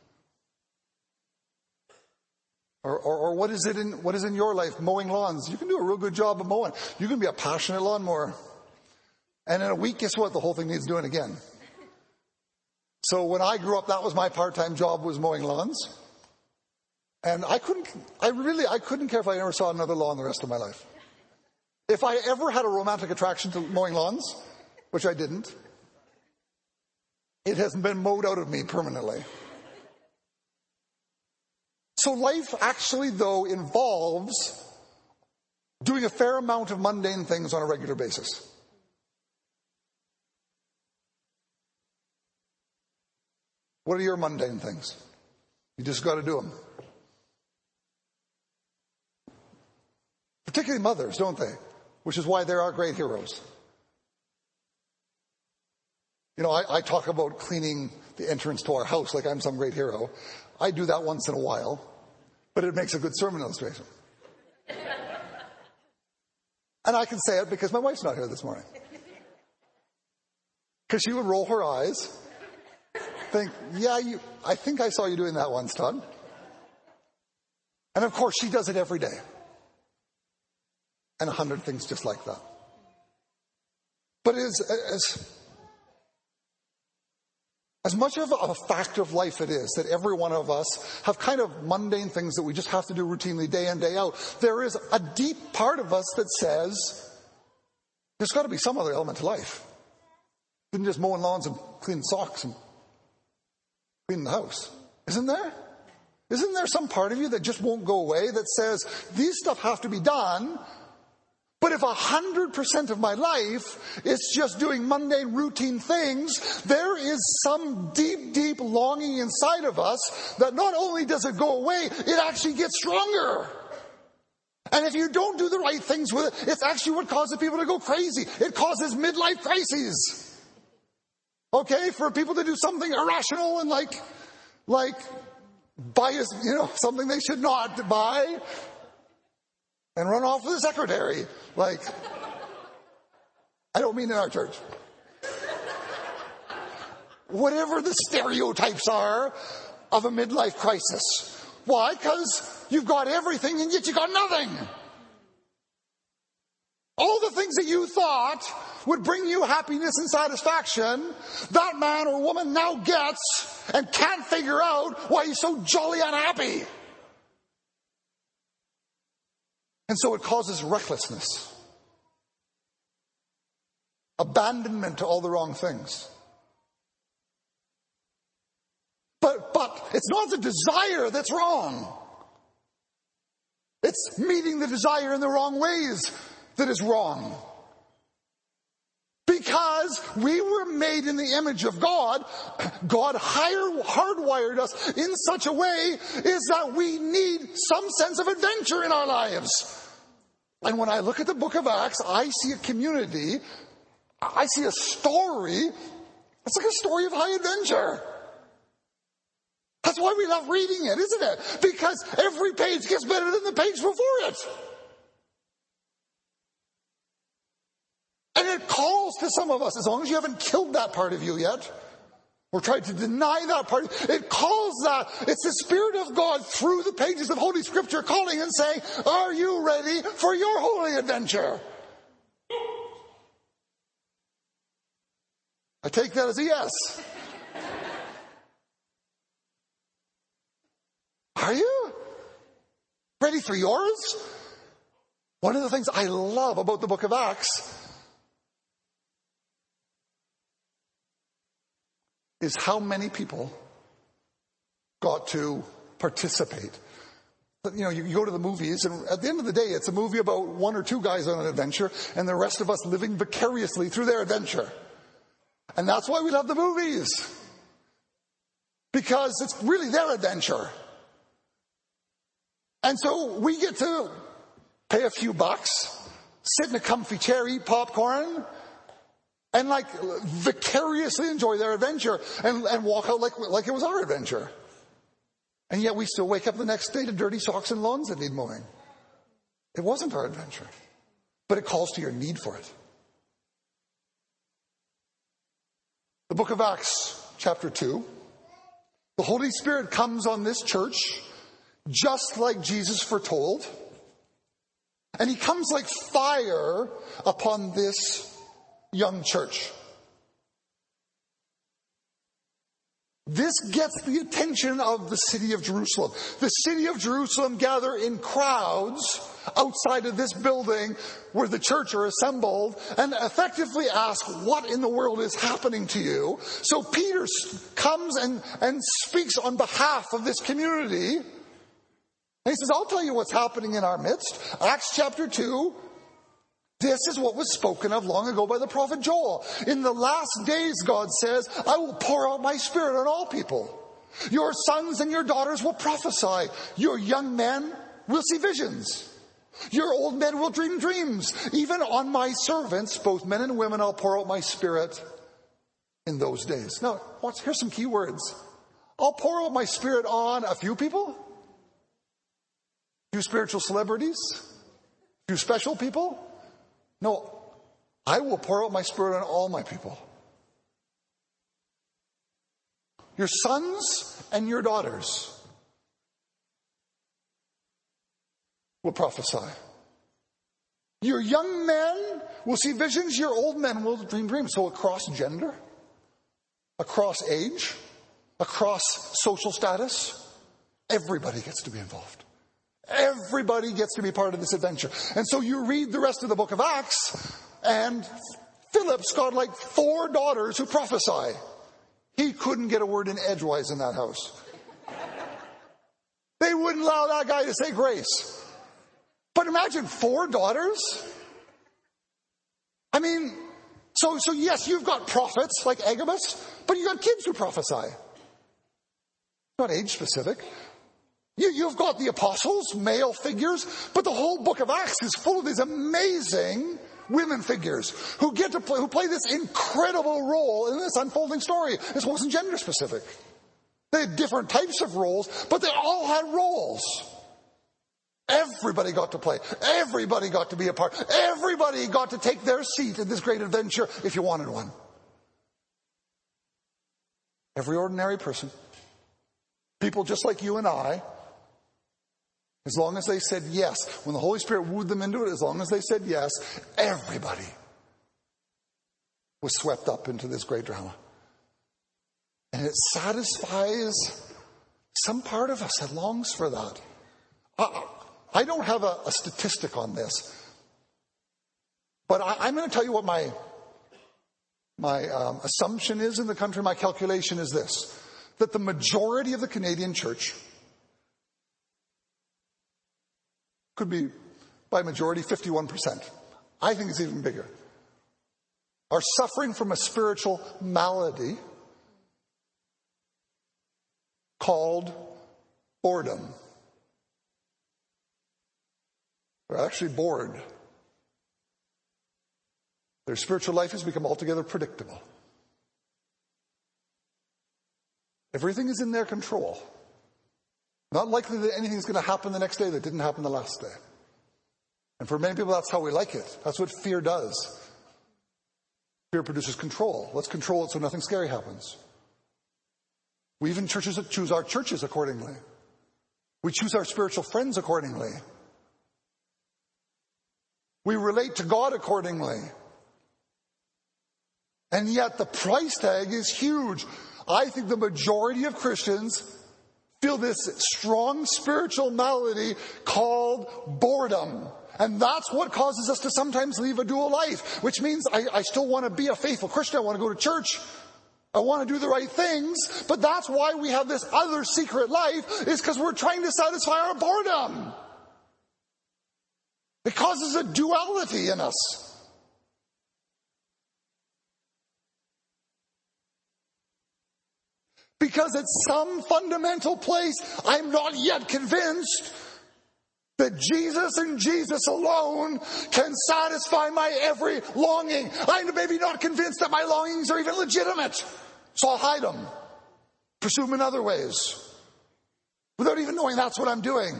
Or, or, or what is it in, what is in your life? Mowing lawns. You can do a real good job of mowing. You can be a passionate lawnmower. And in a week, guess what? The whole thing needs doing again. So when I grew up, that was my part-time job, was mowing lawns. And I couldn't, I really, I couldn't care if I ever saw another lawn the rest of my life. If I ever had a romantic attraction to mowing lawns, which I didn't, it hasn't been mowed out of me permanently. So life actually, though, involves doing a fair amount of mundane things on a regular basis. What are your mundane things? You just got to do them. Particularly mothers, don't they? Which is why they're our great heroes. You know, I, I talk about cleaning the entrance to our house like I'm some great hero. I do that once in a while, but it makes a good sermon illustration. And I can say it because my wife's not here this morning. Because she would roll her eyes, think, yeah, you, I think I saw you doing that once, Todd. And of course, she does it every day. And a hundred things just like that. But as, as As much of a fact of life it is that every one of us have kind of mundane things that we just have to do routinely day in, day out, there is a deep part of us that says there's got to be some other element to life than just mowing lawns and cleaning socks and cleaning the house. Isn't there? Isn't there some part of you that just won't go away that says these stuff have to be done? But if a hundred percent of my life is just doing mundane, routine things, there is some deep, deep longing inside of us that not only does it go away, it actually gets stronger. And if you don't do the right things with it, it's actually what causes people to go crazy. It causes midlife crises. Okay, for people to do something irrational and like, like, buy, you know, something they should not buy. And run off with the secretary. Like, I don't mean in our church. Whatever the stereotypes are of a midlife crisis. Why? Because you've got everything and yet you got nothing. All the things that you thought would bring you happiness and satisfaction, that man or woman now gets and can't figure out why he's so jolly unhappy. And so it causes recklessness, abandonment to all the wrong things. But, but it's not the desire that's wrong. It's meeting the desire in the wrong ways that is wrong. Because we were made in the image of God, God higher, hardwired us in such a way is that we need some sense of adventure in our lives. And when I look at the book of Acts, I see a community, I see a story. It's like a story of high adventure. That's why we love reading it, isn't it? Because every page gets better than the page before it. And it calls to some of us, as long as you haven't killed that part of you yet, or tried to deny that part, it calls that, it's the Spirit of God through the pages of Holy Scripture calling and saying, are you ready for your holy adventure? I take that as a yes. Are you ready for yours? One of the things I love about the book of Acts is how many people got to participate. But, you know, you, you go to the movies, and at the end of the day, it's a movie about one or two guys on an adventure, and the rest of us living vicariously through their adventure. And that's why we love the movies. Because it's really their adventure. And so we get to pay a few bucks, sit in a comfy chair, eat popcorn, and like vicariously enjoy their adventure and, and walk out like, like it was our adventure. And yet we still wake up the next day to dirty socks and lawns that need mowing. It wasn't our adventure, but it calls to your need for it. The book of Acts, chapter two. The Holy Spirit comes on this church just like Jesus foretold. And he comes like fire upon this young church. This gets the attention of the city of Jerusalem. The city of Jerusalem gather in crowds outside of this building where the church are assembled and effectively ask, what in the world is happening to you? So Peter comes and, and speaks on behalf of this community. And he says, I'll tell you what's happening in our midst. Acts chapter two. This is what was spoken of long ago by the prophet Joel. In the last days, God says, I will pour out my Spirit on all people. Your sons and your daughters will prophesy. Your young men will see visions. Your old men will dream dreams. Even on my servants, both men and women, I'll pour out my Spirit in those days. Now, watch, here's some key words. I'll pour out my Spirit on a few people. A few spiritual celebrities. A few special people. No, I will pour out my Spirit on all my people. Your sons and your daughters will prophesy. Your young men will see visions. Your old men will dream dreams. So across gender, across age, across social status. Everybody gets to be involved. Everybody gets to be part of this adventure. And so you read the rest of the book of Acts, and Philip's got like four daughters who prophesy. He couldn't get a word in edgewise in that house. They wouldn't allow that guy to say grace. But imagine four daughters. I mean, so, so yes, you've got prophets like Agabus, but you've got kids who prophesy. Not age specific. You, you've got the apostles, male figures, but the whole book of Acts is full of these amazing women figures who get to play, who play this incredible role in this unfolding story. This wasn't gender specific. They had different types of roles, but they all had roles. Everybody got to play. Everybody got to be a part. Everybody got to take their seat in this great adventure if you wanted one. Every ordinary person. People just like you and I. As long as they said yes. When the Holy Spirit wooed them into it, as long as they said yes, everybody was swept up into this great drama. And it satisfies some part of us that longs for that. I, I don't have a, a statistic on this, but I, I'm going to tell you what my, my um, assumption is in the country. My calculation is this, that the majority of the Canadian church, could be by majority fifty-one percent. I think it's even bigger, are suffering from a spiritual malady called boredom. They're actually bored. Their spiritual life has become altogether predictable. Everything is in their control. Not likely that anything's going to happen the next day that didn't happen the last day. And for many people, that's how we like it. That's what fear does. Fear produces control. Let's control it so nothing scary happens. We even churches choose our churches accordingly. We choose our spiritual friends accordingly. We relate to God accordingly. And yet the price tag is huge. I think the majority of Christians feel this strong spiritual malady called boredom. And that's what causes us to sometimes leave a dual life, which means I, I still want to be a faithful Christian. I want to go to church. I want to do the right things. But that's why we have this other secret life, is because we're trying to satisfy our boredom. It causes a duality in us. Because at some fundamental place, I'm not yet convinced that Jesus and Jesus alone can satisfy my every longing. I'm maybe not convinced that my longings are even legitimate. So I'll hide them. Pursue them in other ways. Without even knowing that's what I'm doing.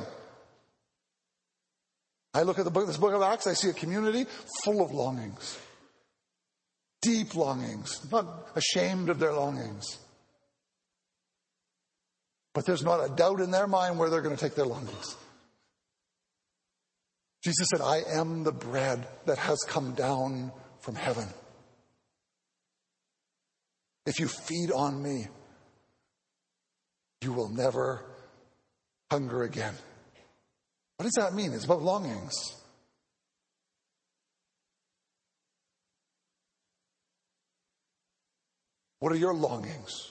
I look at the book, this book of Acts, I see a community full of longings. Deep longings. Not ashamed of their longings. But there's not a doubt in their mind where they're going to take their longings. Jesus said, I am the bread that has come down from heaven. If you feed on me, you will never hunger again. What does that mean? It's about longings. What are your longings?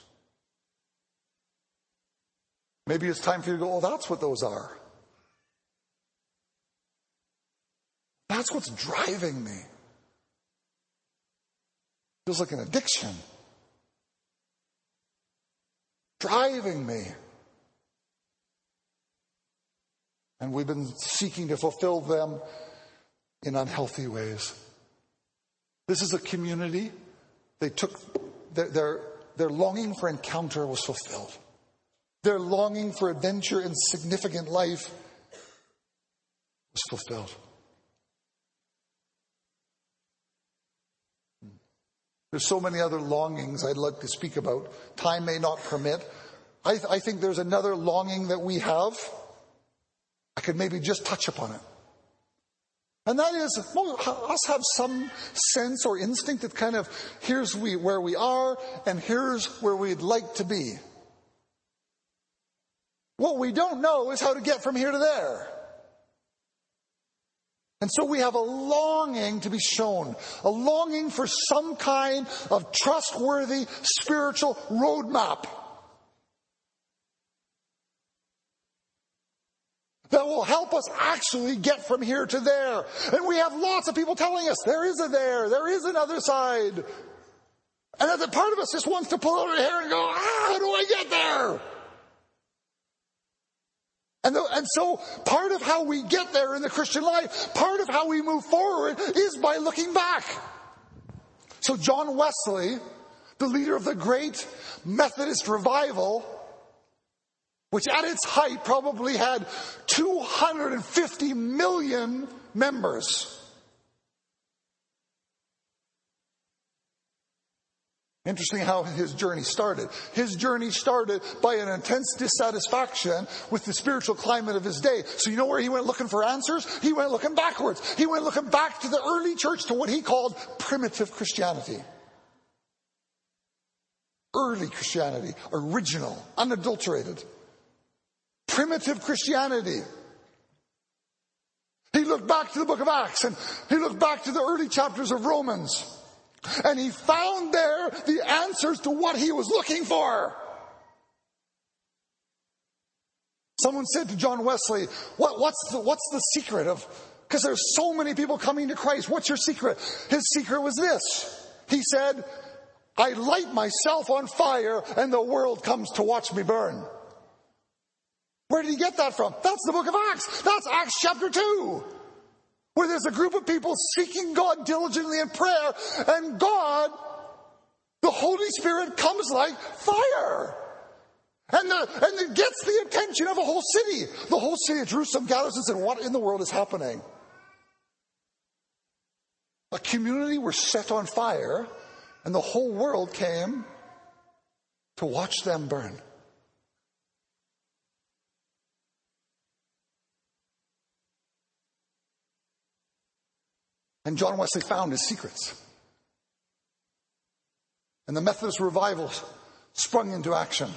Maybe it's time for you to go, oh, that's what those are. That's what's driving me. Feels like an addiction. Driving me. And we've been seeking to fulfill them in unhealthy ways. This is a community. They took their, their, their longing for encounter was fulfilled. Their longing for adventure and significant life was fulfilled. There's so many other longings I'd like to speak about. Time may not permit. I, th- I think there's another longing that we have. I could maybe just touch upon it. And that is, us have some sense or instinct that kind of, here's we, where we are, and here's where we'd like to be. What we don't know is how to get from here to there. And so we have a longing to be shown, a longing for some kind of trustworthy spiritual roadmap that will help us actually get from here to there. And we have lots of people telling us, there is a there, there is another side. And a part of us just wants to pull out our hair and go, ah, how do I get there? And, the, and so part of how we get there in the Christian life, part of how we move forward is by looking back. So John Wesley, the leader of the great Methodist revival, which at its height probably had two hundred fifty million members. Interesting how his journey started. His journey started by an intense dissatisfaction with the spiritual climate of his day. So you know where he went looking for answers? He went looking backwards. He went looking back to the early church, to what he called primitive Christianity. Early Christianity, original, unadulterated. Primitive Christianity. He looked back to the book of Acts, and he looked back to the early chapters of Romans. And he found there the answers to what he was looking for. Someone said to John Wesley, what, what's the, what's the secret of, because there's so many people coming to Christ, what's your secret? His secret was this. He said, I light myself on fire and the world comes to watch me burn. Where did he get that from? That's the book of Acts. That's Acts chapter two. Where there's a group of people seeking God diligently in prayer, and God, the Holy Spirit, comes like fire. And, the, and it gets the attention of a whole city. The whole city of Jerusalem gathers and says, what in the world is happening? A community was set on fire, and the whole world came to watch them burn. And John Wesley found his secrets. And the Methodist revival sprung into action.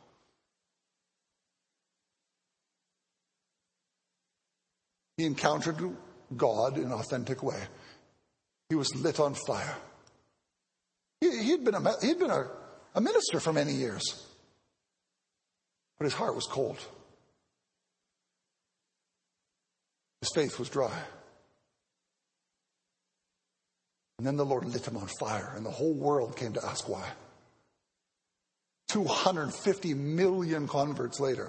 He encountered God in an authentic way. He was lit on fire. He, he'd been, a, he'd been a, a minister for many years. But his heart was cold. His faith was dry. And then the Lord lit him on fire, and the whole world came to ask why. two hundred fifty million converts later.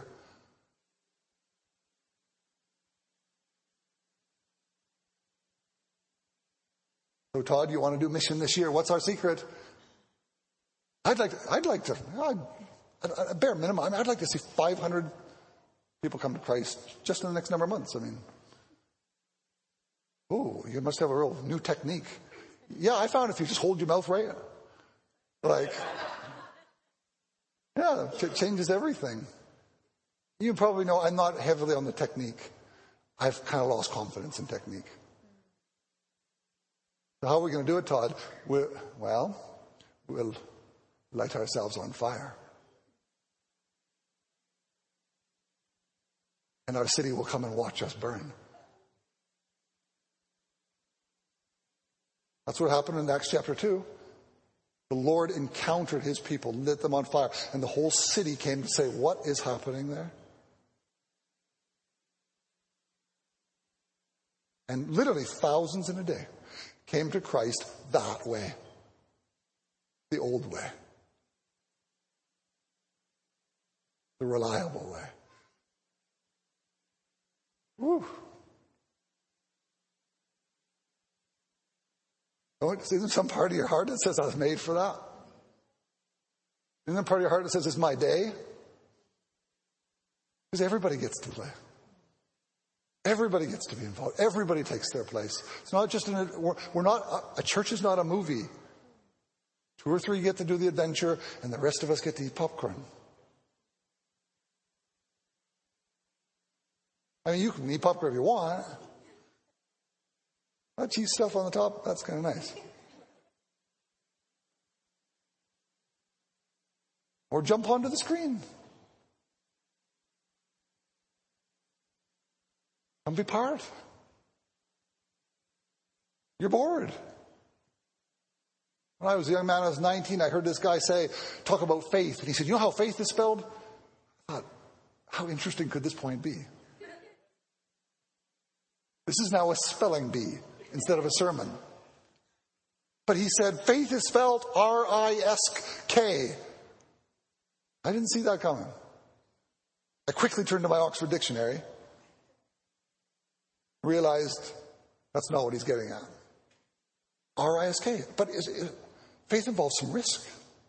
So Todd, you want to do mission this year? What's our secret? I'd like to, I'd like to, I'd, at bare minimum, I'd like to see five hundred people come to Christ just in the next number of months. I mean, oh, you must have a real new technique. Yeah, I found if you just hold your mouth right, like, yeah, it changes everything. You probably know I'm not heavily on the technique. I've kind of lost confidence in technique. So how are we going to do it, Todd? We're, well, we'll light ourselves on fire. And our city will come and watch us burn. That's what happened in Acts chapter two. The Lord encountered his people, lit them on fire, and the whole city came to say, what is happening there? And literally thousands in a day came to Christ that way. The old way. The reliable way. Woo. Isn't some part of your heart that says, I was made for that? Isn't there part of your heart that says, it's my day? Because everybody gets to play. Everybody gets to be involved. Everybody takes their place. It's not just, in a, we're, we're not, a, a church is not a movie. Two or three get to do the adventure, and the rest of us get to eat popcorn. I mean, you can eat popcorn if you want. That cheese stuff on the top, that's kind of nice. Or jump onto the screen. Come be part. You're bored. When I was a young man, I was nineteen, I heard this guy say, talk about faith. And he said, you know how faith is spelled? I thought, how interesting could this point be? This is now a spelling bee instead of a sermon. But he said, faith is spelled R I S K. I didn't see that coming. I quickly turned to my Oxford Dictionary, realized that's not what he's getting at. R I S K. But is, is, faith involves some risk.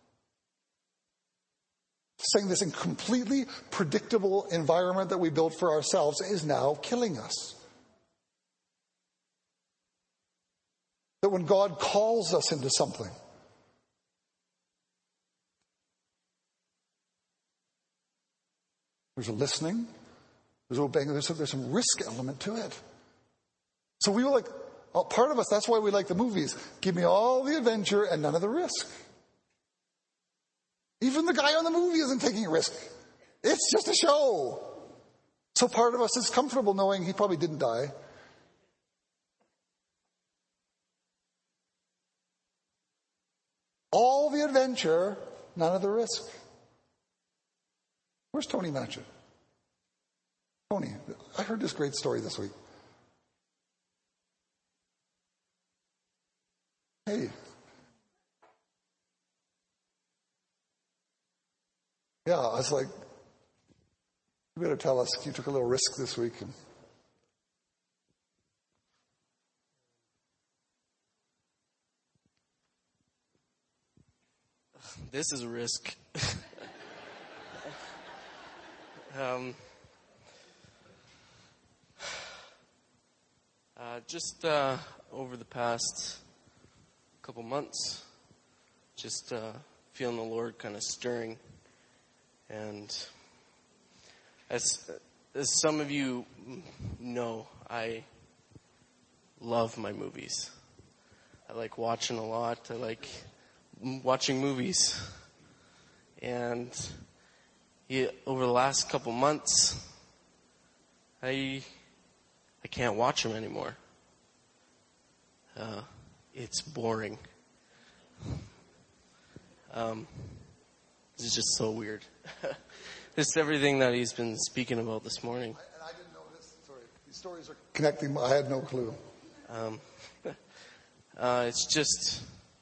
Saying this in completely predictable environment that we built for ourselves is now killing us. That when God calls us into something, there's a listening, there's obeying, there's, there's some risk element to it. So we were like, oh, part of us, that's why we like the movies. Give me all the adventure and none of the risk. Even the guy on the movie isn't taking a risk. It's just a show. So part of us is comfortable knowing he probably didn't die. All the adventure, none of the risk. Where's Tony Matchett? Tony, I heard this great story this week. Hey. Yeah, I was like, you better tell us you took a little risk this week. And this is a risk. um, uh, just uh, over the past couple months, just uh, feeling the Lord kind of stirring. And as, as some of you know, I love my movies. I like watching a lot. I like watching movies. And yeah, over the last couple months, I I can't watch them anymore. Uh, it's boring. Um, this is just so weird. It's everything that he's been speaking about this morning. I, and I didn't know this. Sorry, these stories are connecting. I had no clue. Um, uh, it's just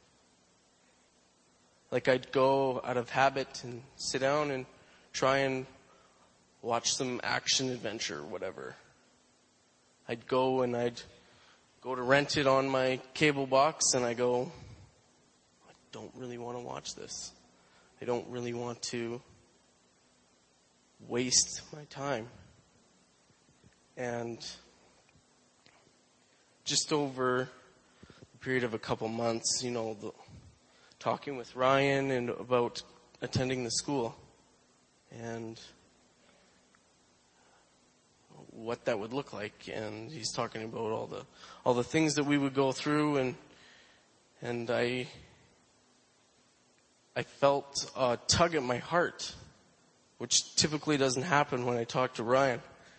like I'd go out of habit and sit down and try and watch some action adventure or whatever. I'd go and I'd go to rent it on my cable box and I go, I don't really want to watch this. I don't really want to waste my time. And just over the period of a couple months, you know, the, talking with Ryan and about attending the school and what that would look like, and he's talking about all the all the things that we would go through, and and I I felt a tug at my heart, which typically doesn't happen when I talk to Ryan.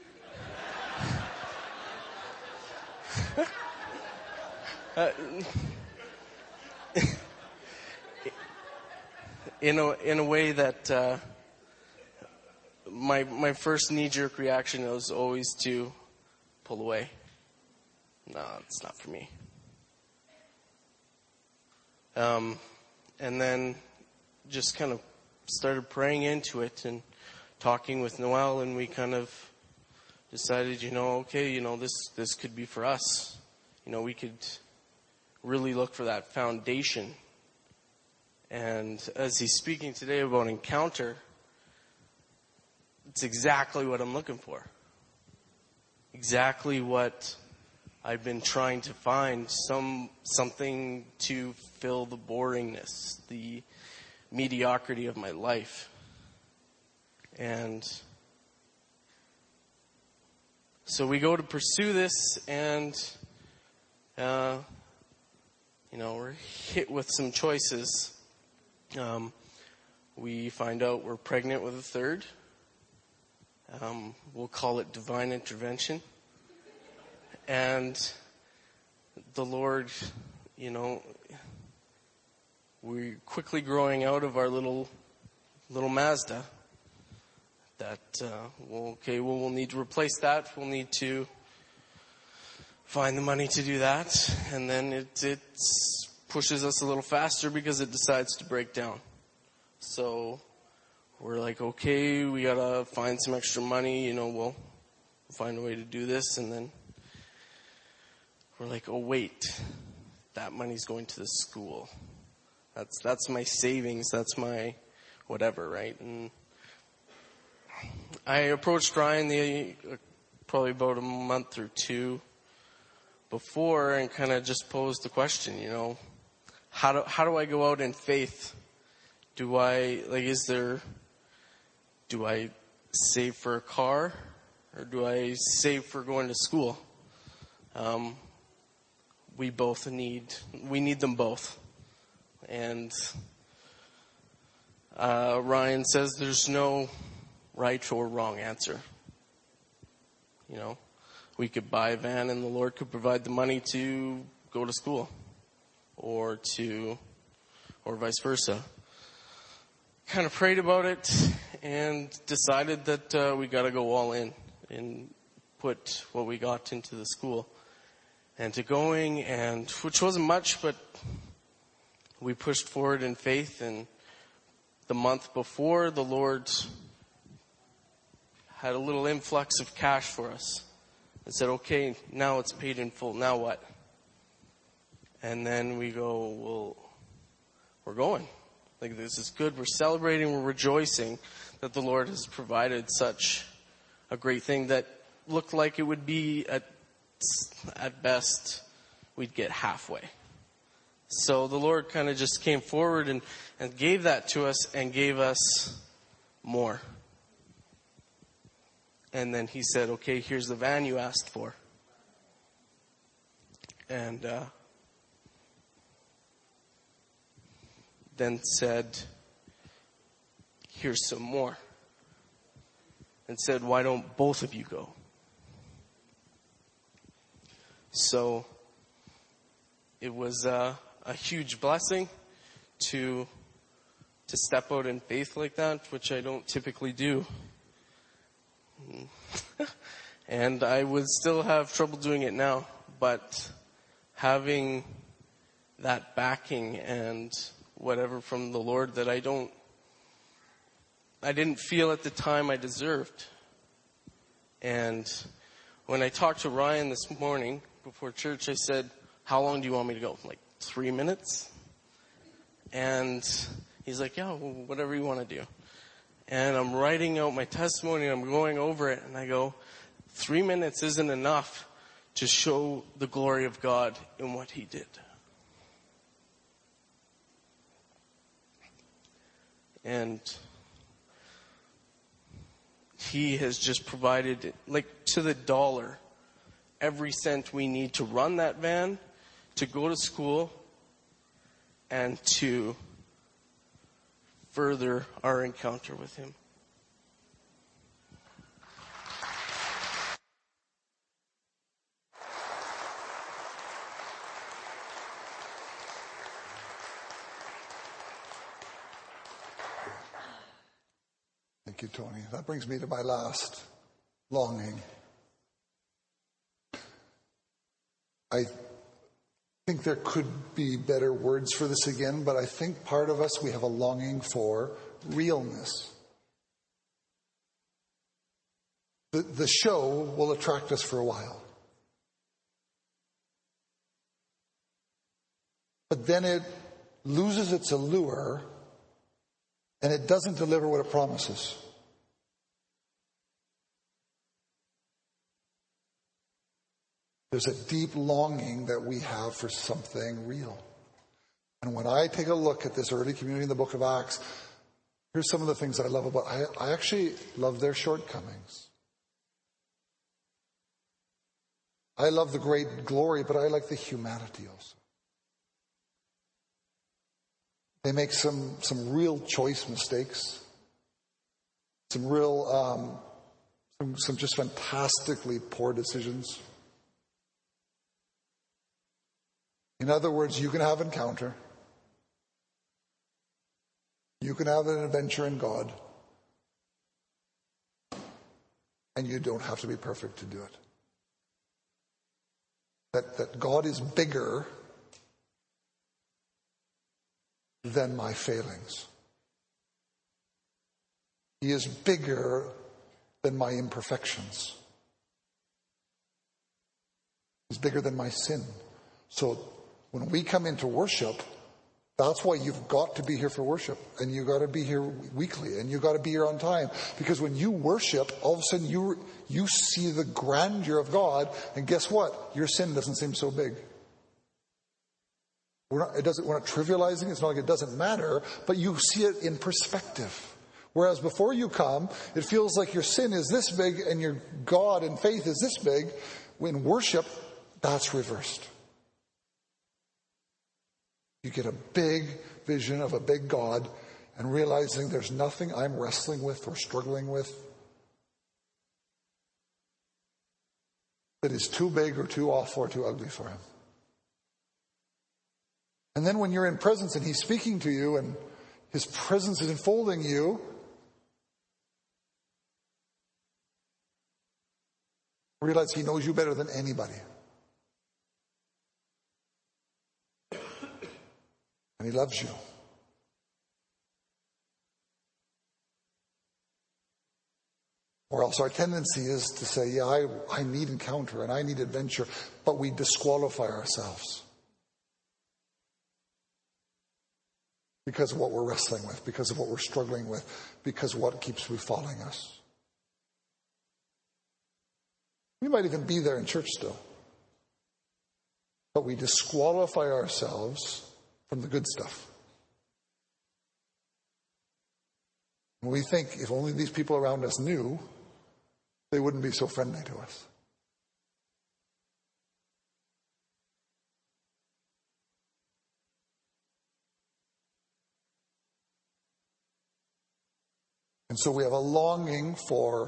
uh, in a in a way that uh, my my first knee-jerk reaction was always to pull away. No, it's not for me. Um, and then just kind of started praying into it and talking with Noel, and we kind of decided, you know, okay, you know, this this could be for us. You know, we could really look for that foundation. And as he's speaking today about encounter, it's exactly what I'm looking for. Exactly what I've been trying to find. Some something to fill the boringness, the mediocrity of my life. And so we go to pursue this, and uh, you know, we're hit with some choices. Um, we find out we're pregnant with a third. Um, we'll call it divine intervention. And the Lord, you know, we're quickly growing out of our little little Mazda. That, uh, well, okay, well, we'll need to replace that. We'll need to find the money to do that. And then it, it pushes us a little faster because it decides to break down. So we're like, okay, we gotta find some extra money. You know, we'll find a way to do this. And then we're like, oh, wait, that money's going to the school. That's, that's my savings. That's my whatever, right? And I approached Ryan the, uh, probably about a month or two before and kind of just posed the question, you know, how do, how do I go out in faith? Do I, like, is there, do I save for a car or do I save for going to school? Um, we both need, we need them both. And uh, Ryan says there's no right or wrong answer. You know, we could buy a van and the Lord could provide the money to go to school or to, or vice versa. Kind of prayed about it and decided that uh, we got to go all in and put what we got into the school and to going, and which wasn't much, but we pushed forward in faith. And the month before, the Lord had a little influx of cash for us and said, okay, now it's paid in full. Now what? And then we go, well, we're going. Like, this is good. We're celebrating. We're rejoicing that the Lord has provided such a great thing that looked like it would be at, at best, we'd get halfway. So the Lord kind of just came forward and, and gave that to us and gave us more. And then he said, okay, here's the van you asked for. And uh, then said, here's some more. And said, why don't both of you go? So it was uh, a huge blessing to to step out in faith like that, which I don't typically do. And I would still have trouble doing it now, but having that backing and whatever from the Lord that I don't, I didn't feel at the time I deserved. And when I talked to Ryan this morning before church, I said, how long do you want me to go? Like three minutes? And he's like, yeah, well, whatever you want to do. And I'm writing out my testimony, and I'm going over it, and I go, three minutes isn't enough to show the glory of God in what he did. And he has just provided, like to the dollar, every cent we need to run that van, to go to school, and to further our encounter with him. Thank you, Tony. That brings me to my last longing. I think there could be better words for this again, but I think part of us, we have a longing for realness. The, the show will attract us for a while. But then it loses its allure and it doesn't deliver what it promises. There's a deep longing that we have for something real. And when I take a look at this early community in the book of Acts, here's some of the things that I love about it. I, I actually love their shortcomings. I love the great glory, but I like the humanity also. They make some, some real choice mistakes. Some real, um, some, some just fantastically poor decisions. In other words, you can have an encounter. You can have an adventure in God. And you don't have to be perfect to do it. That, that God is bigger than my failings. He is bigger than my imperfections. He's bigger than my sin. So when we come into worship, that's why you've got to be here for worship. And you've got to be here weekly. And you've got to be here on time. Because when you worship, all of a sudden you you see the grandeur of God. And guess what? Your sin doesn't seem so big. We're not, it doesn't, we're not trivializing. It's not like it doesn't matter. But you see it in perspective. Whereas before you come, it feels like your sin is this big and your God and faith is this big. When worship, that's reversed. You get a big vision of a big God and realizing there's nothing I'm wrestling with or struggling with that is too big or too awful or too ugly for him. And then when you're in presence and he's speaking to you and his presence is enfolding you, realize he knows you better than anybody. And he loves you. Or else our tendency is to say, yeah, I, I need encounter and I need adventure, but we disqualify ourselves because of what we're wrestling with, because of what we're struggling with, because of what keeps befalling us. We might even be there in church still, but we disqualify ourselves from the good stuff. We think if only these people around us knew, they wouldn't be so friendly to us. And so we have a longing for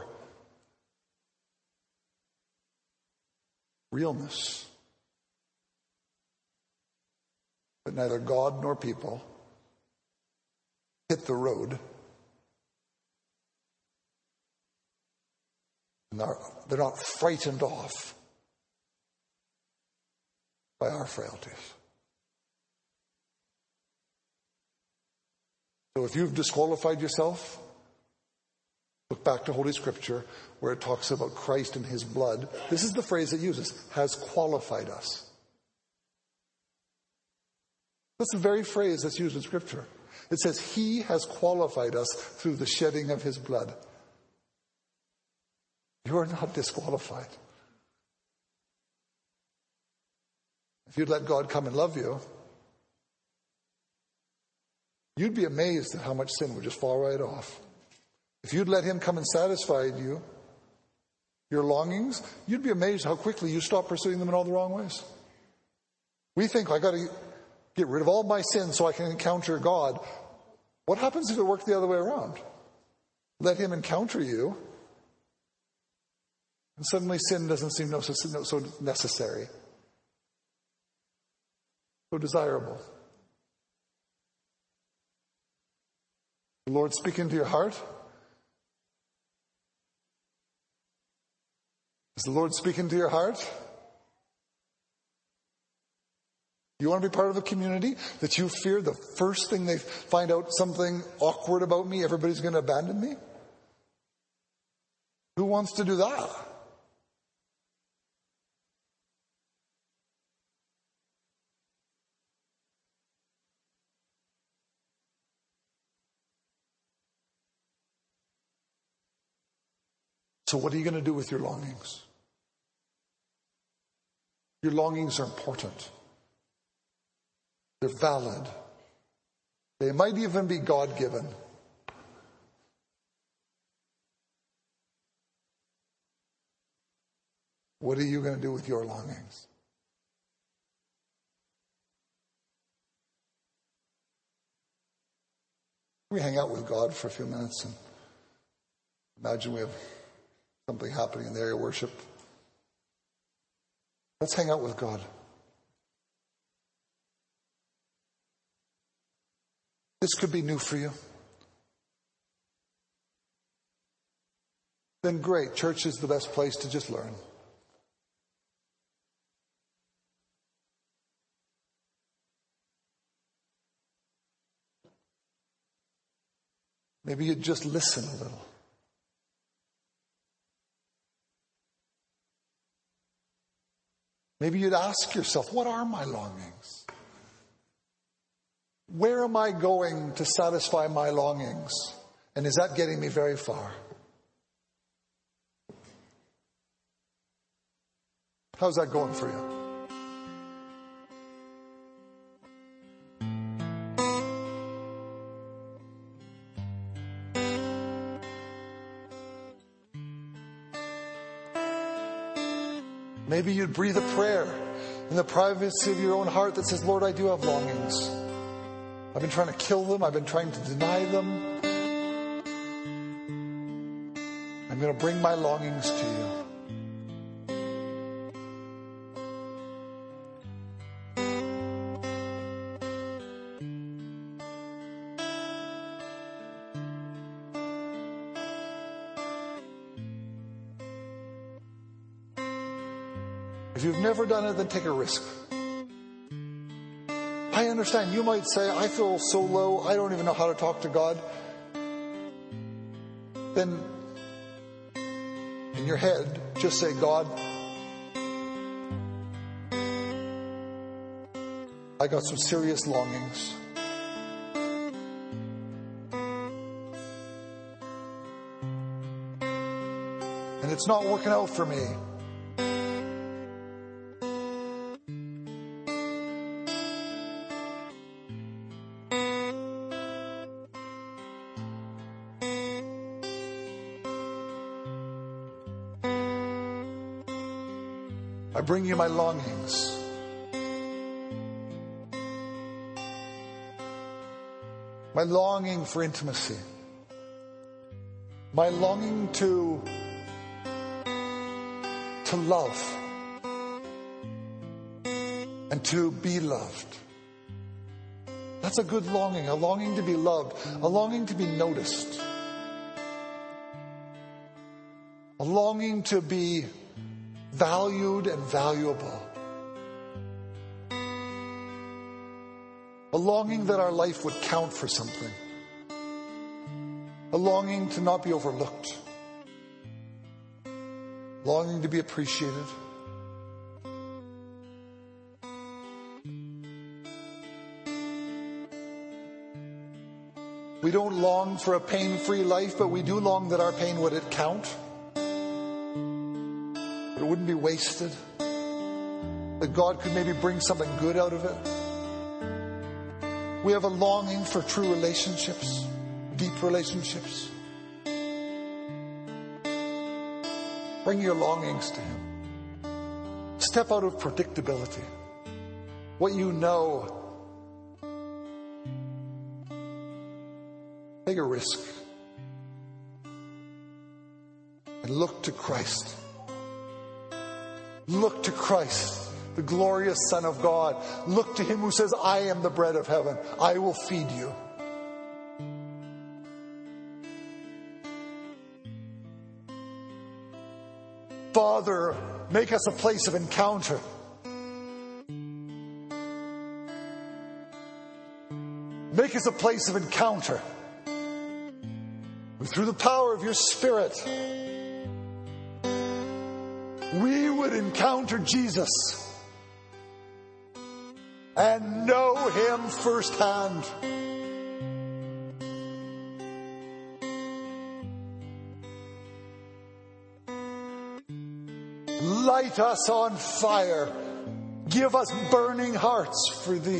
realness. But neither God nor people hit the road. And they're, they're not frightened off by our frailties. So if you've disqualified yourself, look back to Holy Scripture where it talks about Christ and his blood. This is the phrase it uses, has qualified us. That's the very phrase that's used in Scripture. It says, he has qualified us through the shedding of his blood. You are not disqualified. If you'd let God come and love you, you'd be amazed at how much sin would just fall right off. If you'd let him come and satisfy you, your longings, you'd be amazed how quickly you stop pursuing them in all the wrong ways. We think, I got to get rid of all my sins so I can encounter God. What happens if it worked the other way around? Let him encounter you, and suddenly sin doesn't seem so necessary, so desirable. The Lord speak into your heart. Is the Lord speaking to your heart? You want to be part of a community that you fear the first thing they find out something awkward about me, everybody's going to abandon me? Who wants to do that? So what are you going to do with your longings? Your longings are important. They're valid. They might even be God-given. What are you going to do with your longings? We hang out with God for a few minutes and imagine we have something happening in the area of worship. Let's hang out with God. This could be new for you. Then great. Church is the best place to just learn. Maybe you'd just listen a little. Maybe you'd ask yourself, what are my longings? Where am I going to satisfy my longings? And is that getting me very far? How's that going for you? Maybe you'd breathe a prayer in the privacy of your own heart that says, Lord, I do have longings. I've been trying to kill them. I've been trying to deny them. I'm going to bring my longings to you. If you've never done it, then take a risk. I understand. You might say, I feel so low, I don't even know how to talk to God. Then, in your head, just say, God, I got some serious longings. And it's not working out for me. I bring you my longings. My longing for intimacy. My longing to, to love. And to be loved. That's a good longing. A longing to be loved. A longing to be noticed. A longing to be valued and valuable. A longing that our life would count for something. A longing to not be overlooked. Longing to be appreciated. We don't long for a pain-free life, but we do long that our pain would it count. It wouldn't be wasted. That God could maybe bring something good out of it. We have a longing for true relationships, deep relationships. Bring your longings to Him. Step out of predictability. What you know. Take a risk. And look to Christ. Look to Christ, the glorious Son of God. Look to Him who says, I am the bread of heaven. I will feed you. Father, make us a place of encounter. Make us a place of encounter. Through the power of your Spirit, we would encounter Jesus and know Him firsthand. Light us on fire. Give us burning hearts for Thee.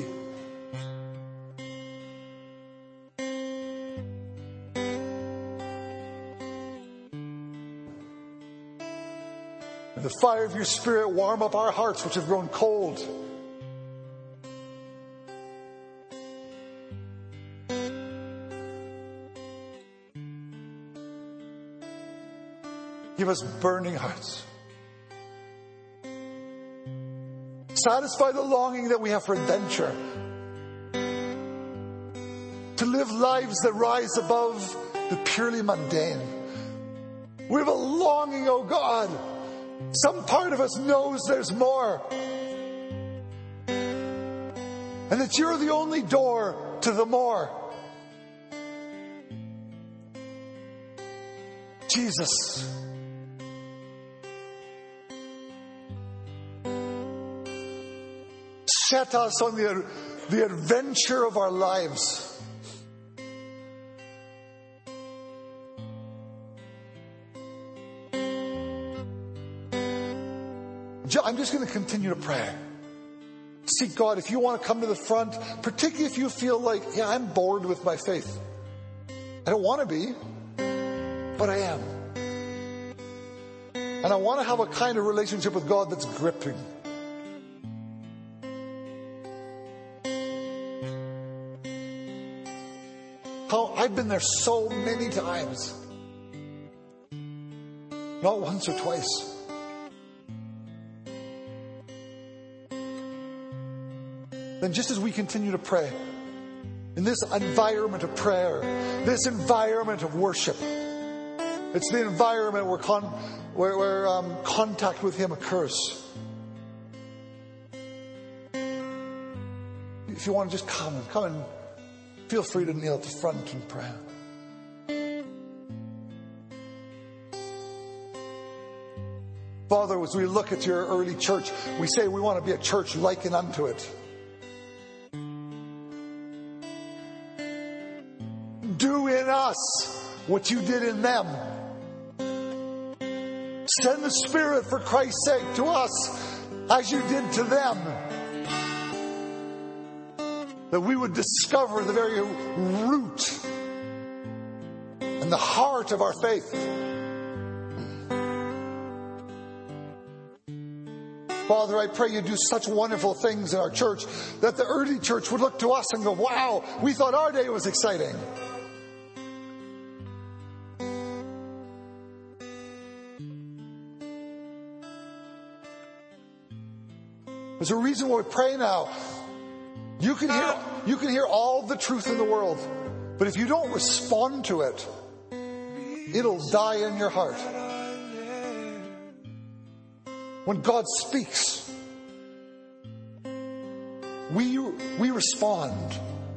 the fire of your Spirit warm up our hearts which have grown cold. Give us burning hearts. Satisfy the longing that we have for adventure. To live lives that rise above the purely mundane. We have a longing, oh God. Some part of us knows there's more. And that you're the only door to the more. Jesus. Set us on the, the adventure of our lives. I'm just going to continue to pray. Seek God. If you want to come to the front, particularly if you feel like, yeah, I'm bored with my faith. I don't want to be, but I am. And I want to have a kind of relationship with God that's gripping. How I've been there so many times. Not once or twice. Then just as we continue to pray, in this environment of prayer, this environment of worship, it's the environment where, con- where, where um, contact with Him occurs. If you want to just come, come and feel free to kneel at the front and pray. Father, as we look at your early church, we say we want to be a church likened unto it. Do in us what you did in them. Send the Spirit for Christ's sake to us as you did to them. That we would discover the very root and the heart of our faith. Father, I pray you do such wonderful things in our church that the early church would look to us and go, wow, we thought our day was exciting. There's a reason why we pray now. You can hear, you can hear all the truth in the world, but if you don't respond to it, it'll die in your heart. When God speaks, we, we respond.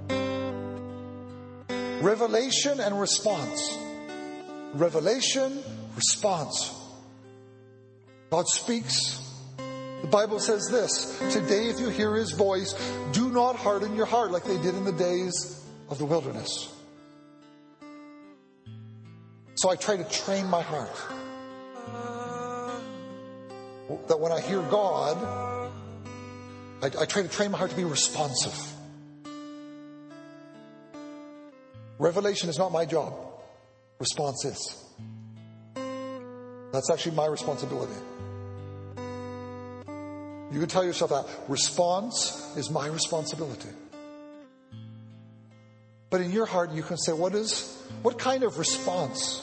Revelation and response. Revelation, response. God speaks. The Bible says this, today if you hear His voice, do not harden your heart like they did in the days of the wilderness. So I try to train my heart. That when I hear God, I, I try to train my heart to be responsive. Revelation is not my job. Response is. That's actually my responsibility. You can tell yourself that. Response is my responsibility. But in your heart, you can say, what is, what kind of response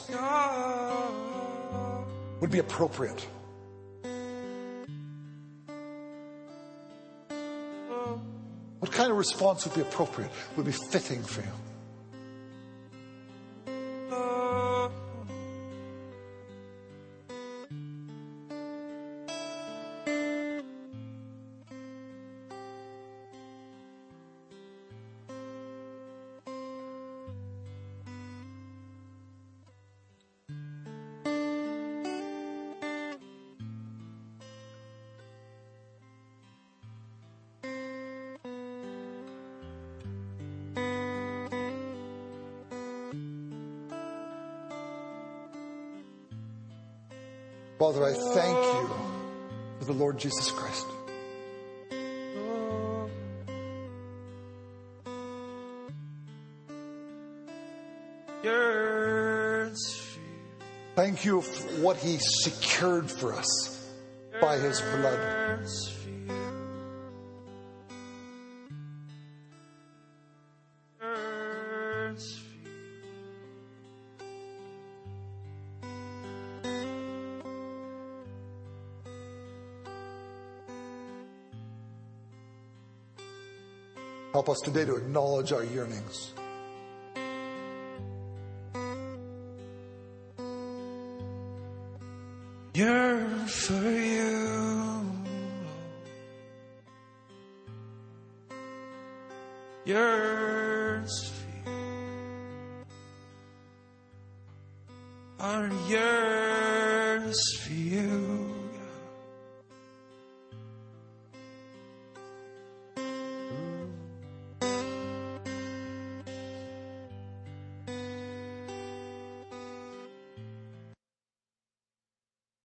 would be appropriate? What kind of response would be appropriate, would be fitting for you? Father, I thank you for the Lord Jesus Christ. Thank you for what He secured for us by his blood. Help us today to acknowledge our yearnings. Yearn for you. Yearns for you. Our yearns for you.